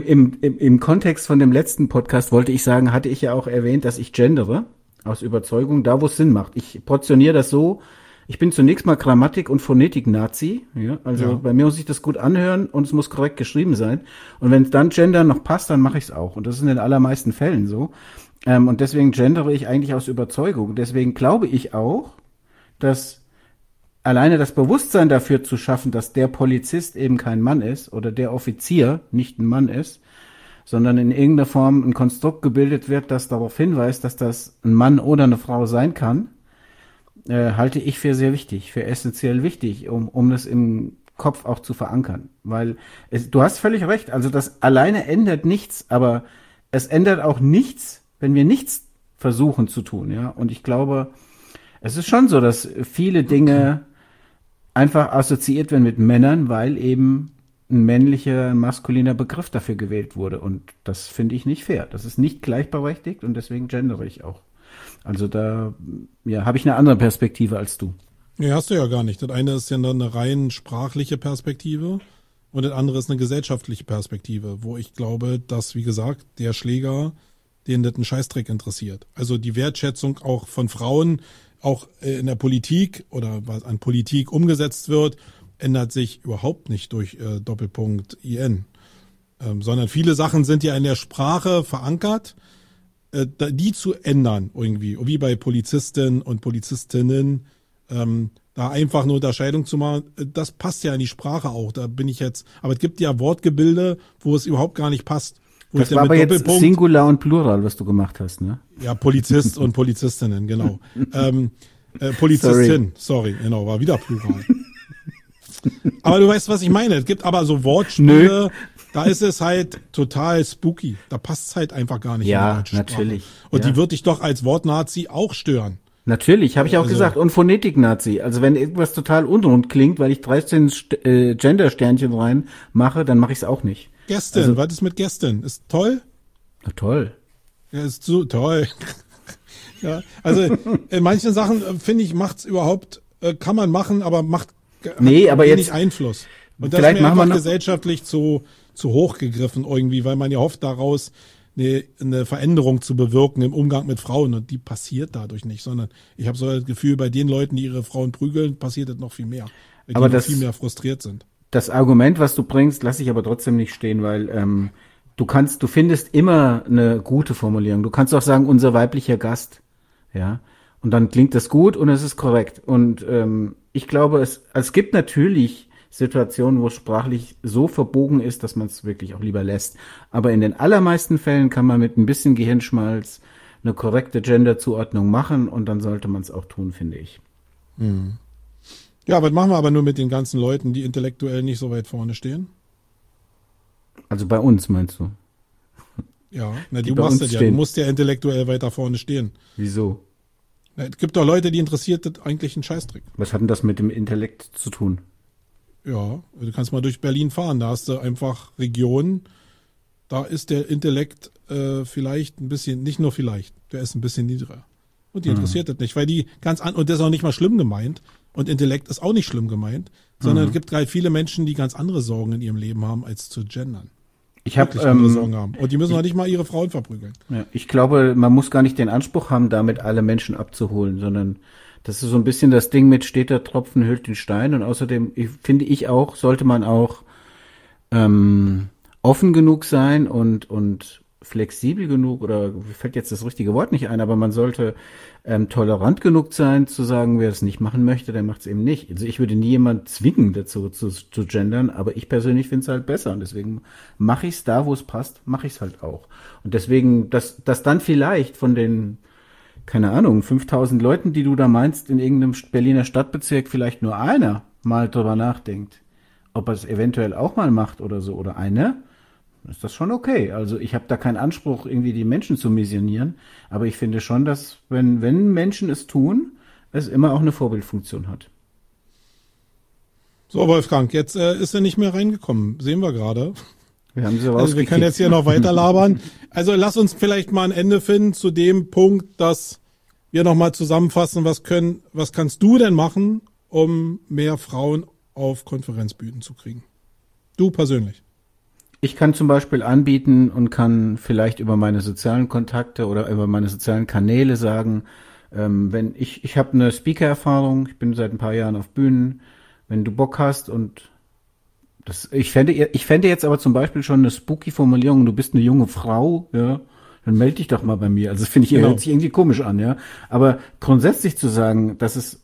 im Kontext von dem letzten Podcast wollte ich sagen, hatte ich ja auch erwähnt, dass ich gendere, aus Überzeugung, da wo es Sinn macht. Ich portioniere das so, ich bin zunächst mal Grammatik- und Phonetik-Nazi, ja, also bei mir muss ich das gut anhören und es muss korrekt geschrieben sein. Und wenn dann Gender noch passt, dann mache ich es auch. Und das ist in den allermeisten Fällen so. Und deswegen gendere ich eigentlich aus Überzeugung. Deswegen glaube ich auch, dass alleine das Bewusstsein dafür zu schaffen, dass der Polizist eben kein Mann ist oder der Offizier nicht ein Mann ist, sondern in irgendeiner Form ein Konstrukt gebildet wird, das darauf hinweist, dass das ein Mann oder eine Frau sein kann, halte ich für sehr wichtig, für essentiell wichtig, um das im Kopf auch zu verankern. Weil du hast völlig recht, also das alleine ändert nichts, aber es ändert auch nichts, wenn wir nichts versuchen zu tun, ja. Und ich glaube, es ist schon so, dass viele Dinge einfach assoziiert werden mit Männern, weil eben ein männlicher, maskuliner Begriff dafür gewählt wurde. Und das finde ich nicht fair. Das ist nicht gleichberechtigt und deswegen gendere ich auch. Also da, habe ich eine andere Perspektive als du. Nee, hast du ja gar nicht. Das eine ist ja eine rein sprachliche Perspektive und das andere ist eine gesellschaftliche Perspektive, wo ich glaube, dass, wie gesagt, der Schläger, den das ein Scheißdreck interessiert. Also die Wertschätzung auch von Frauen, auch in der Politik oder was an Politik umgesetzt wird, ändert sich überhaupt nicht durch Doppelpunkt IN. Sondern viele Sachen sind ja in der Sprache verankert, die zu ändern irgendwie, wie bei Polizisten und Polizistinnen, da einfach eine Unterscheidung zu machen, das passt ja in die Sprache auch, da bin ich jetzt, aber es gibt ja Wortgebilde, wo es überhaupt gar nicht passt. Das war aber jetzt Singular und Plural, was du gemacht hast, ne? Ja, Polizist und Polizistinnen, genau. Polizistin, sorry, genau, war wieder Plural. Aber du weißt, was ich meine. Es gibt aber so Wortspiele, da ist es halt total spooky. Da passt es halt einfach gar nicht in die deutsche natürlich. Sprache. Und die wird dich doch als Wortnazi auch stören. Natürlich, habe ich auch gesagt. Und Phonetik-Nazi. Also wenn irgendwas total unrund klingt, weil ich 13 Gender-Sternchen rein mache, dann mache ich es auch nicht. Gästin, was ist mit Gästin? Ist toll? Na toll. Ja, ist so toll. Ja, also in manchen Sachen, finde ich, macht's überhaupt, kann man machen, aber macht aber wenig Einfluss. Und das vielleicht ist mir machen wir einfach noch gesellschaftlich zu hoch gegriffen irgendwie, weil man ja hofft daraus eine Veränderung zu bewirken im Umgang mit Frauen und die passiert dadurch nicht, sondern ich habe so das Gefühl, bei den Leuten, die ihre Frauen prügeln, passiert das noch viel mehr, weil die noch viel mehr frustriert sind. Das Argument, was du bringst, lasse ich aber trotzdem nicht stehen, weil du findest immer eine gute Formulierung. Du kannst auch sagen, unser weiblicher Gast, ja, und dann klingt das gut und es ist korrekt. Und ich glaube, es gibt natürlich Situationen, wo es sprachlich so verbogen ist, dass man es wirklich auch lieber lässt. Aber in den allermeisten Fällen kann man mit ein bisschen Gehirnschmalz eine korrekte Gender-Zuordnung machen und dann sollte man es auch tun, finde ich. Hm. Ja, was machen wir aber nur mit den ganzen Leuten, die intellektuell nicht so weit vorne stehen? Also bei uns, meinst du? Ja, du machst das ja. Du musst ja intellektuell weiter vorne stehen. Wieso? Es gibt doch Leute, die interessiert das eigentlich einen Scheißdreck. Was hat denn das mit dem Intellekt zu tun? Ja, du kannst mal durch Berlin fahren. Da hast du einfach Regionen, da ist der Intellekt vielleicht ein bisschen, nicht nur vielleicht, der ist ein bisschen niedriger. Und die interessiert das nicht, weil die und das ist auch nicht mal schlimm gemeint. Und Intellekt ist auch nicht schlimm gemeint, sondern es gibt halt viele Menschen, die ganz andere Sorgen in ihrem Leben haben, als zu gendern. Ich habe andere Sorgen haben. Und die müssen halt nicht mal ihre Frauen verprügeln. Ja, ich glaube, man muss gar nicht den Anspruch haben, damit alle Menschen abzuholen, sondern das ist so ein bisschen das Ding mit steter Tropfen hüllt den Stein. Und außerdem finde ich auch, sollte man auch offen genug sein und flexibel genug, oder mir fällt jetzt das richtige Wort nicht ein, aber man sollte tolerant genug sein, zu sagen, wer es nicht machen möchte, der macht es eben nicht. Also ich würde nie jemand zwingen dazu zu gendern, aber ich persönlich finde es halt besser und deswegen mache ich es da, wo es passt, mache ich es halt auch. Und deswegen, dass dann vielleicht von den, keine Ahnung, 5000 Leuten, die du da meinst, in irgendeinem Berliner Stadtbezirk vielleicht nur einer mal drüber nachdenkt, ob er es eventuell auch mal macht oder so, oder eine, ist das schon okay. Also ich habe da keinen Anspruch, irgendwie die Menschen zu missionieren, aber ich finde schon, dass wenn Menschen es tun, es immer auch eine Vorbildfunktion hat. So, Wolfgang, jetzt ist er nicht mehr reingekommen. Sehen wir gerade. Wir haben sie rausgekickt. Also wir können jetzt hier noch weiter labern. Also lass uns vielleicht mal ein Ende finden zu dem Punkt, dass wir nochmal zusammenfassen, was kannst du denn machen, um mehr Frauen auf Konferenzbühnen zu kriegen? Du persönlich. Ich kann zum Beispiel anbieten und kann vielleicht über meine sozialen Kontakte oder über meine sozialen Kanäle sagen, wenn ich habe eine Speaker-Erfahrung, ich bin seit ein paar Jahren auf Bühnen, wenn du Bock hast und ich fände jetzt aber zum Beispiel schon eine spooky Formulierung, du bist eine junge Frau, ja, dann melde dich doch mal bei mir. Also das finde ich, hört sich irgendwie komisch an, ja. Aber grundsätzlich zu sagen,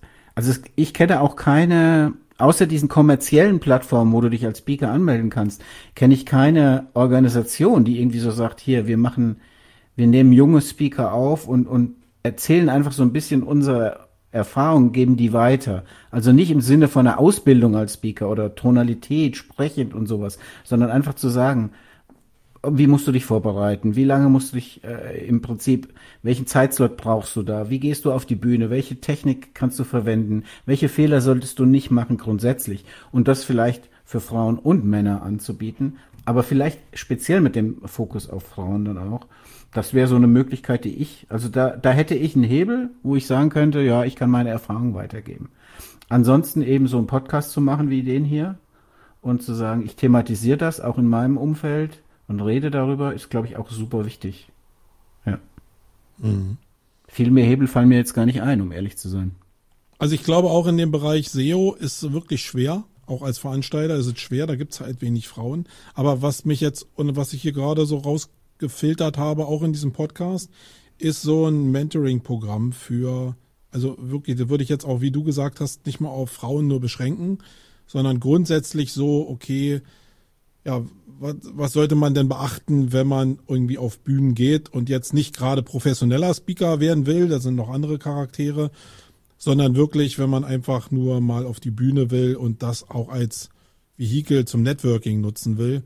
ich kenne auch keine, außer diesen kommerziellen Plattformen, wo du dich als Speaker anmelden kannst, kenne ich keine Organisation, die irgendwie so sagt, hier, wir nehmen junge Speaker auf und erzählen einfach so ein bisschen unsere Erfahrungen, geben die weiter. Also nicht im Sinne von einer Ausbildung als Speaker oder Tonalität, sprechend und sowas, sondern einfach zu sagen, wie musst du dich vorbereiten? Wie lange musst du dich im Prinzip, welchen Zeitslot brauchst du da? Wie gehst du auf die Bühne? Welche Technik kannst du verwenden? Welche Fehler solltest du nicht machen grundsätzlich? Und das vielleicht für Frauen und Männer anzubieten, aber vielleicht speziell mit dem Fokus auf Frauen dann auch. Das wäre so eine Möglichkeit, da hätte ich einen Hebel, wo ich sagen könnte, ja, ich kann meine Erfahrungen weitergeben. Ansonsten eben so einen Podcast zu machen wie den hier und zu sagen, ich thematisiere das auch in meinem Umfeld und rede darüber, ist, glaube ich, auch super wichtig. Ja. Mhm. Viel mehr Hebel fallen mir jetzt gar nicht ein, um ehrlich zu sein. Also ich glaube auch in dem Bereich SEO ist es wirklich schwer. Auch als Veranstalter ist es schwer, da gibt es halt wenig Frauen. Aber was mich jetzt und was ich hier gerade so rausgefiltert habe, auch in diesem Podcast, ist so ein Mentoring-Programm also wirklich, da würde ich jetzt auch, wie du gesagt hast, nicht mal auf Frauen nur beschränken, sondern grundsätzlich so, okay, ja, was sollte man denn beachten, wenn man irgendwie auf Bühnen geht und jetzt nicht gerade professioneller Speaker werden will, da sind noch andere Charaktere, sondern wirklich, wenn man einfach nur mal auf die Bühne will und das auch als Vehikel zum Networking nutzen will,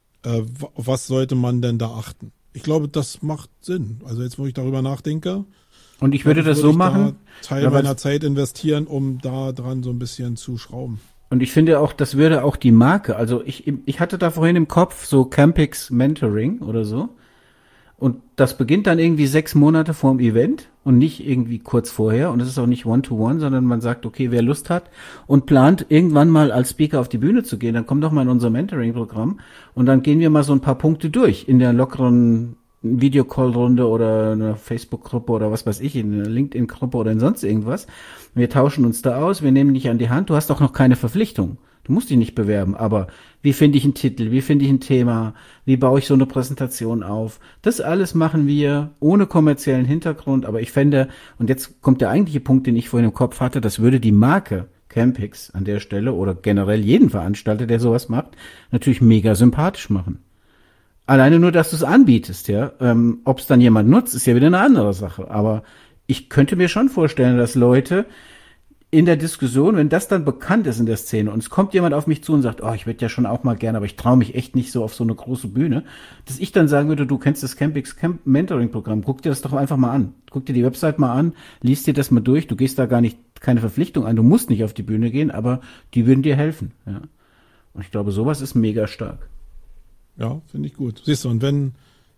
was sollte man denn da achten? Ich glaube, das macht Sinn. Also jetzt, wo ich darüber nachdenke. Und ich würde das so machen. Teil meiner Zeit investieren, um da dran so ein bisschen zu schrauben. Und ich finde auch, das würde auch die Marke, also ich hatte da vorhin im Kopf so Campix Mentoring oder so. Und das beginnt dann irgendwie 6 Monate vorm Event und nicht irgendwie kurz vorher. Und es ist auch nicht One-to-One, sondern man sagt, okay, wer Lust hat und plant, irgendwann mal als Speaker auf die Bühne zu gehen, dann komm doch mal in unser Mentoring-Programm und dann gehen wir mal so ein paar Punkte durch in der lockeren Videocall-Runde oder einer Facebook-Gruppe oder was weiß ich, in einer LinkedIn-Gruppe oder in sonst irgendwas. Wir tauschen uns da aus, wir nehmen dich an die Hand, du hast auch noch keine Verpflichtung. Du musst dich nicht bewerben, aber wie finde ich einen Titel, wie finde ich ein Thema, wie baue ich so eine Präsentation auf? Das alles machen wir ohne kommerziellen Hintergrund, aber ich fände, und jetzt kommt der eigentliche Punkt, den ich vorhin im Kopf hatte, das würde die Marke Campix an der Stelle oder generell jeden Veranstalter, der sowas macht, natürlich mega sympathisch machen. Alleine nur, dass du es anbietest, ja. Ob es dann jemand nutzt, ist ja wieder eine andere Sache. Aber ich könnte mir schon vorstellen, dass Leute in der Diskussion, wenn das dann bekannt ist in der Szene und es kommt jemand auf mich zu und sagt, oh, ich würde ja schon auch mal gerne, aber ich traue mich echt nicht so auf so eine große Bühne, dass ich dann sagen würde, du kennst das Campix Mentoring-Programm, guck dir das doch einfach mal an. Guck dir die Website mal an, liest dir das mal durch, du gehst da keine Verpflichtung ein, du musst nicht auf die Bühne gehen, aber die würden dir helfen. Ja. Und ich glaube, sowas ist mega stark. Ja, finde ich gut. Siehst du, und wenn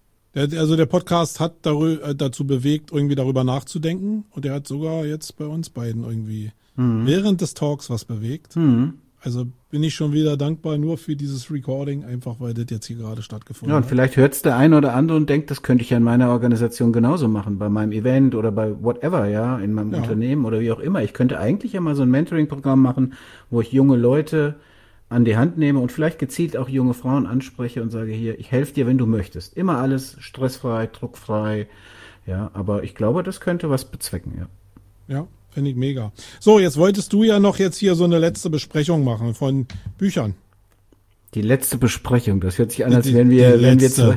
der Podcast hat dazu bewegt, irgendwie darüber nachzudenken und der hat sogar jetzt bei uns beiden irgendwie während des Talks was bewegt. Also bin ich schon wieder dankbar nur für dieses Recording, einfach weil das jetzt hier gerade stattgefunden hat. Ja, und vielleicht hört es der eine oder andere und denkt, das könnte ich ja in meiner Organisation genauso machen, bei meinem Event oder bei whatever, ja, in meinem Unternehmen oder wie auch immer. Ich könnte eigentlich ja mal so ein Mentoring-Programm machen, wo ich junge Leute an die Hand nehme und vielleicht gezielt auch junge Frauen anspreche und sage hier, ich helfe dir, wenn du möchtest. Immer alles stressfrei, druckfrei. Ja, aber ich glaube, das könnte was bezwecken, ja. Ja, finde ich mega. So, jetzt wolltest du ja noch jetzt hier so eine letzte Besprechung machen von Büchern. Die letzte Besprechung, das hört sich an, als wären wir zwei.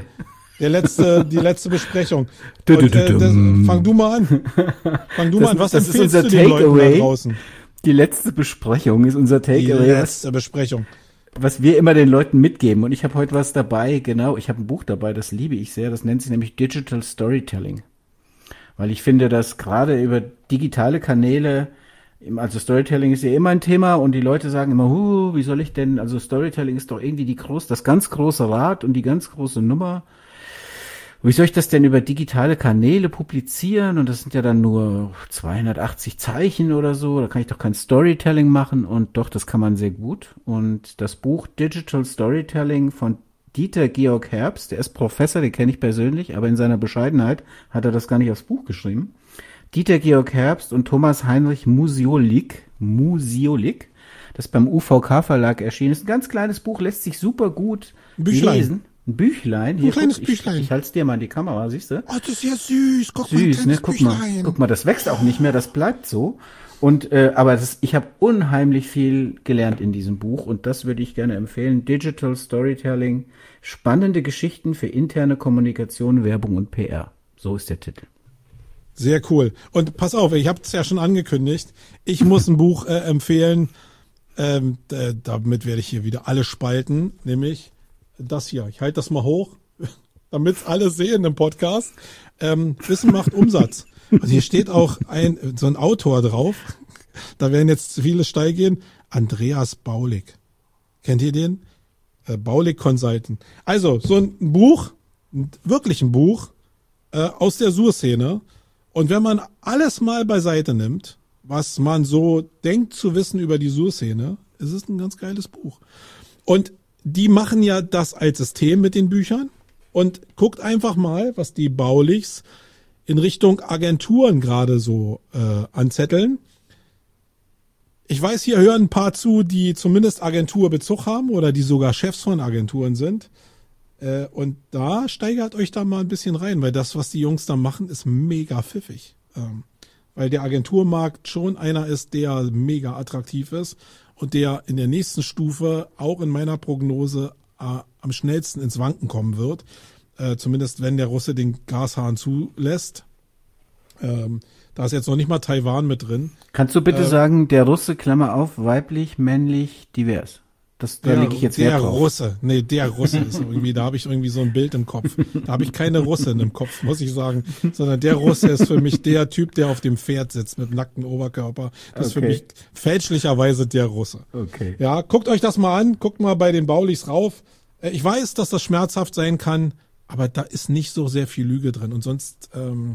Die letzte Besprechung. Fang du mal an. Was das empfiehlst ist unser du den Leuten da draußen? Die letzte Besprechung ist unser Die Takeaway. letzte Besprechung. Was wir immer den Leuten mitgeben. Und ich habe heute was dabei, genau, ich habe ein Buch dabei, das liebe ich sehr. Das nennt sich nämlich Digital Storytelling. Weil ich finde, dass gerade über digitale Kanäle, also Storytelling ist ja immer ein Thema und die Leute sagen immer, wie soll ich denn, also Storytelling ist doch irgendwie das ganz große Rad und die ganz große Nummer. Wie soll ich das denn über digitale Kanäle publizieren? Und das sind ja dann nur 280 Zeichen oder so. Da kann ich doch kein Storytelling machen. Und doch, das kann man sehr gut. Und das Buch Digital Storytelling von Dieter Georg Herbst, der ist Professor, den kenne ich persönlich, aber in seiner Bescheidenheit hat er das gar nicht aufs Buch geschrieben. Dieter Georg Herbst und Thomas Heinrich Musiolik, das ist beim UVK-Verlag erschienen. Das ist ein ganz kleines Buch, lässt sich super gut lesen. Ein Büchlein. Hier, ein kleines Büchlein. Ich halte es dir mal in die Kamera, siehst du? Oh, das ist ja süß. Guck mal, Süß, ne? Guck mal, das wächst auch nicht mehr, das bleibt so. Und aber ich habe unheimlich viel gelernt in diesem Buch und das würde ich gerne empfehlen. Digital Storytelling, spannende Geschichten für interne Kommunikation, Werbung und PR. So ist der Titel. Sehr cool. Und pass auf, ich habe es ja schon angekündigt. Ich muss ein Buch empfehlen. Damit werde ich hier wieder alle spalten, nämlich das hier. Ich halte das mal hoch, damit es alle sehen im Podcast. Wissen macht Umsatz. Und hier steht auch so ein Autor drauf. Da werden jetzt viele steil gehen. Andreas Baulig. Kennt ihr den? Baulig Consultant. Also, so ein Buch, wirklich ein Buch, aus der Sur-Szene. Und wenn man alles mal beiseite nimmt, was man so denkt zu wissen über die Sur-Szene, ist es ein ganz geiles Buch. Und die machen ja das als System mit den Büchern. Und guckt einfach mal, was die Baulichs in Richtung Agenturen gerade so anzetteln. Ich weiß, hier hören ein paar zu, die zumindest Agenturbezug haben oder die sogar Chefs von Agenturen sind. Und da steigert euch da mal ein bisschen rein, weil das, was die Jungs da machen, ist mega pfiffig. Weil der Agenturmarkt schon einer ist, der mega attraktiv ist und der in der nächsten Stufe auch in meiner Prognose am schnellsten ins Wanken kommen wird. Zumindest wenn der Russe den Gashahn zulässt. Da ist jetzt noch nicht mal Taiwan mit drin. Kannst du bitte sagen, der Russe, Klammer auf, weiblich, männlich, divers? Da lege ich jetzt Wert drauf. Der Russe ist irgendwie, da habe ich irgendwie so ein Bild im Kopf. Da habe ich keine Russin im Kopf, muss ich sagen. Sondern der Russe ist für mich der Typ, der auf dem Pferd sitzt mit nacktem Oberkörper. Das ist für mich fälschlicherweise der Russe. Okay. Ja, guckt euch das mal an. Guckt mal bei den Baulichs rauf. Ich weiß, dass das schmerzhaft sein kann, aber da ist nicht so sehr viel Lüge drin. Und sonst,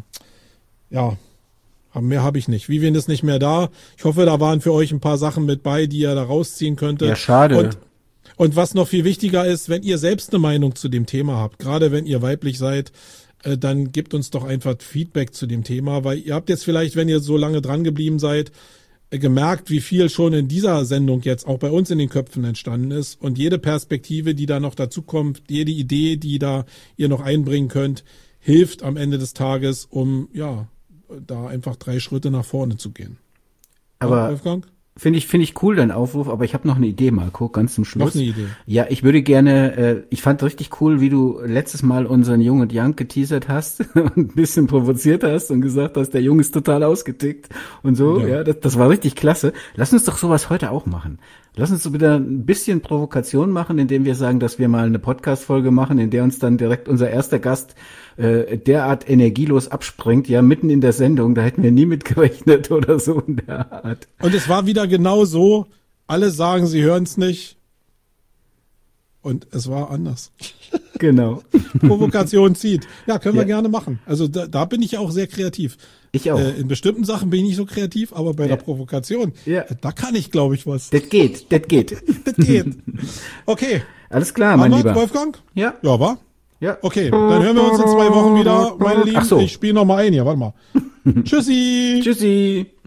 mehr habe ich nicht. Vivien ist nicht mehr da. Ich hoffe, da waren für euch ein paar Sachen mit bei, die ihr da rausziehen könntet. Ja, schade. Und was noch viel wichtiger ist, wenn ihr selbst eine Meinung zu dem Thema habt, gerade wenn ihr weiblich seid, dann gebt uns doch einfach Feedback zu dem Thema, weil ihr habt jetzt vielleicht, wenn ihr so lange dran geblieben seid, gemerkt, wie viel schon in dieser Sendung jetzt auch bei uns in den Köpfen entstanden ist und jede Perspektive, die da noch dazu kommt, jede Idee, die da ihr noch einbringen könnt, hilft am Ende des Tages, um da einfach 3 Schritte nach vorne zu gehen. Aber Wolfgang? Finde ich cool, dein Aufruf, aber ich habe noch eine Idee, Marco, ganz zum Schluss. Noch eine Idee. Ja, ich würde gerne, ich fand richtig cool, wie du letztes Mal unseren Jung und Young geteasert hast und ein bisschen provoziert hast und gesagt hast, der Junge ist total ausgetickt und so. Ja, das war richtig klasse. Lass uns doch sowas heute auch machen. Lass uns so wieder ein bisschen Provokation machen, indem wir sagen, dass wir mal eine Podcast-Folge machen, in der uns dann direkt unser erster Gast derart energielos abspringt, ja, mitten in der Sendung, da hätten wir nie mit gerechnet oder so in der Art. Und es war wieder genau so, alle sagen, sie hören es nicht und es war anders. Genau. Provokation zieht. Ja, können wir gerne machen. Also da bin ich auch sehr kreativ. Ich auch. In bestimmten Sachen bin ich nicht so kreativ, aber bei der Provokation, da kann ich, glaube ich, was. Das geht. Das geht. Okay. Alles klar, mein Lieber. Wolfgang? Ja. Ja, war? Ja. Okay, dann hören wir uns in 2 Wochen wieder, meine Lieben. Ach so. Ich spiele noch mal ein hier, warte mal. Tschüssi. Tschüssi.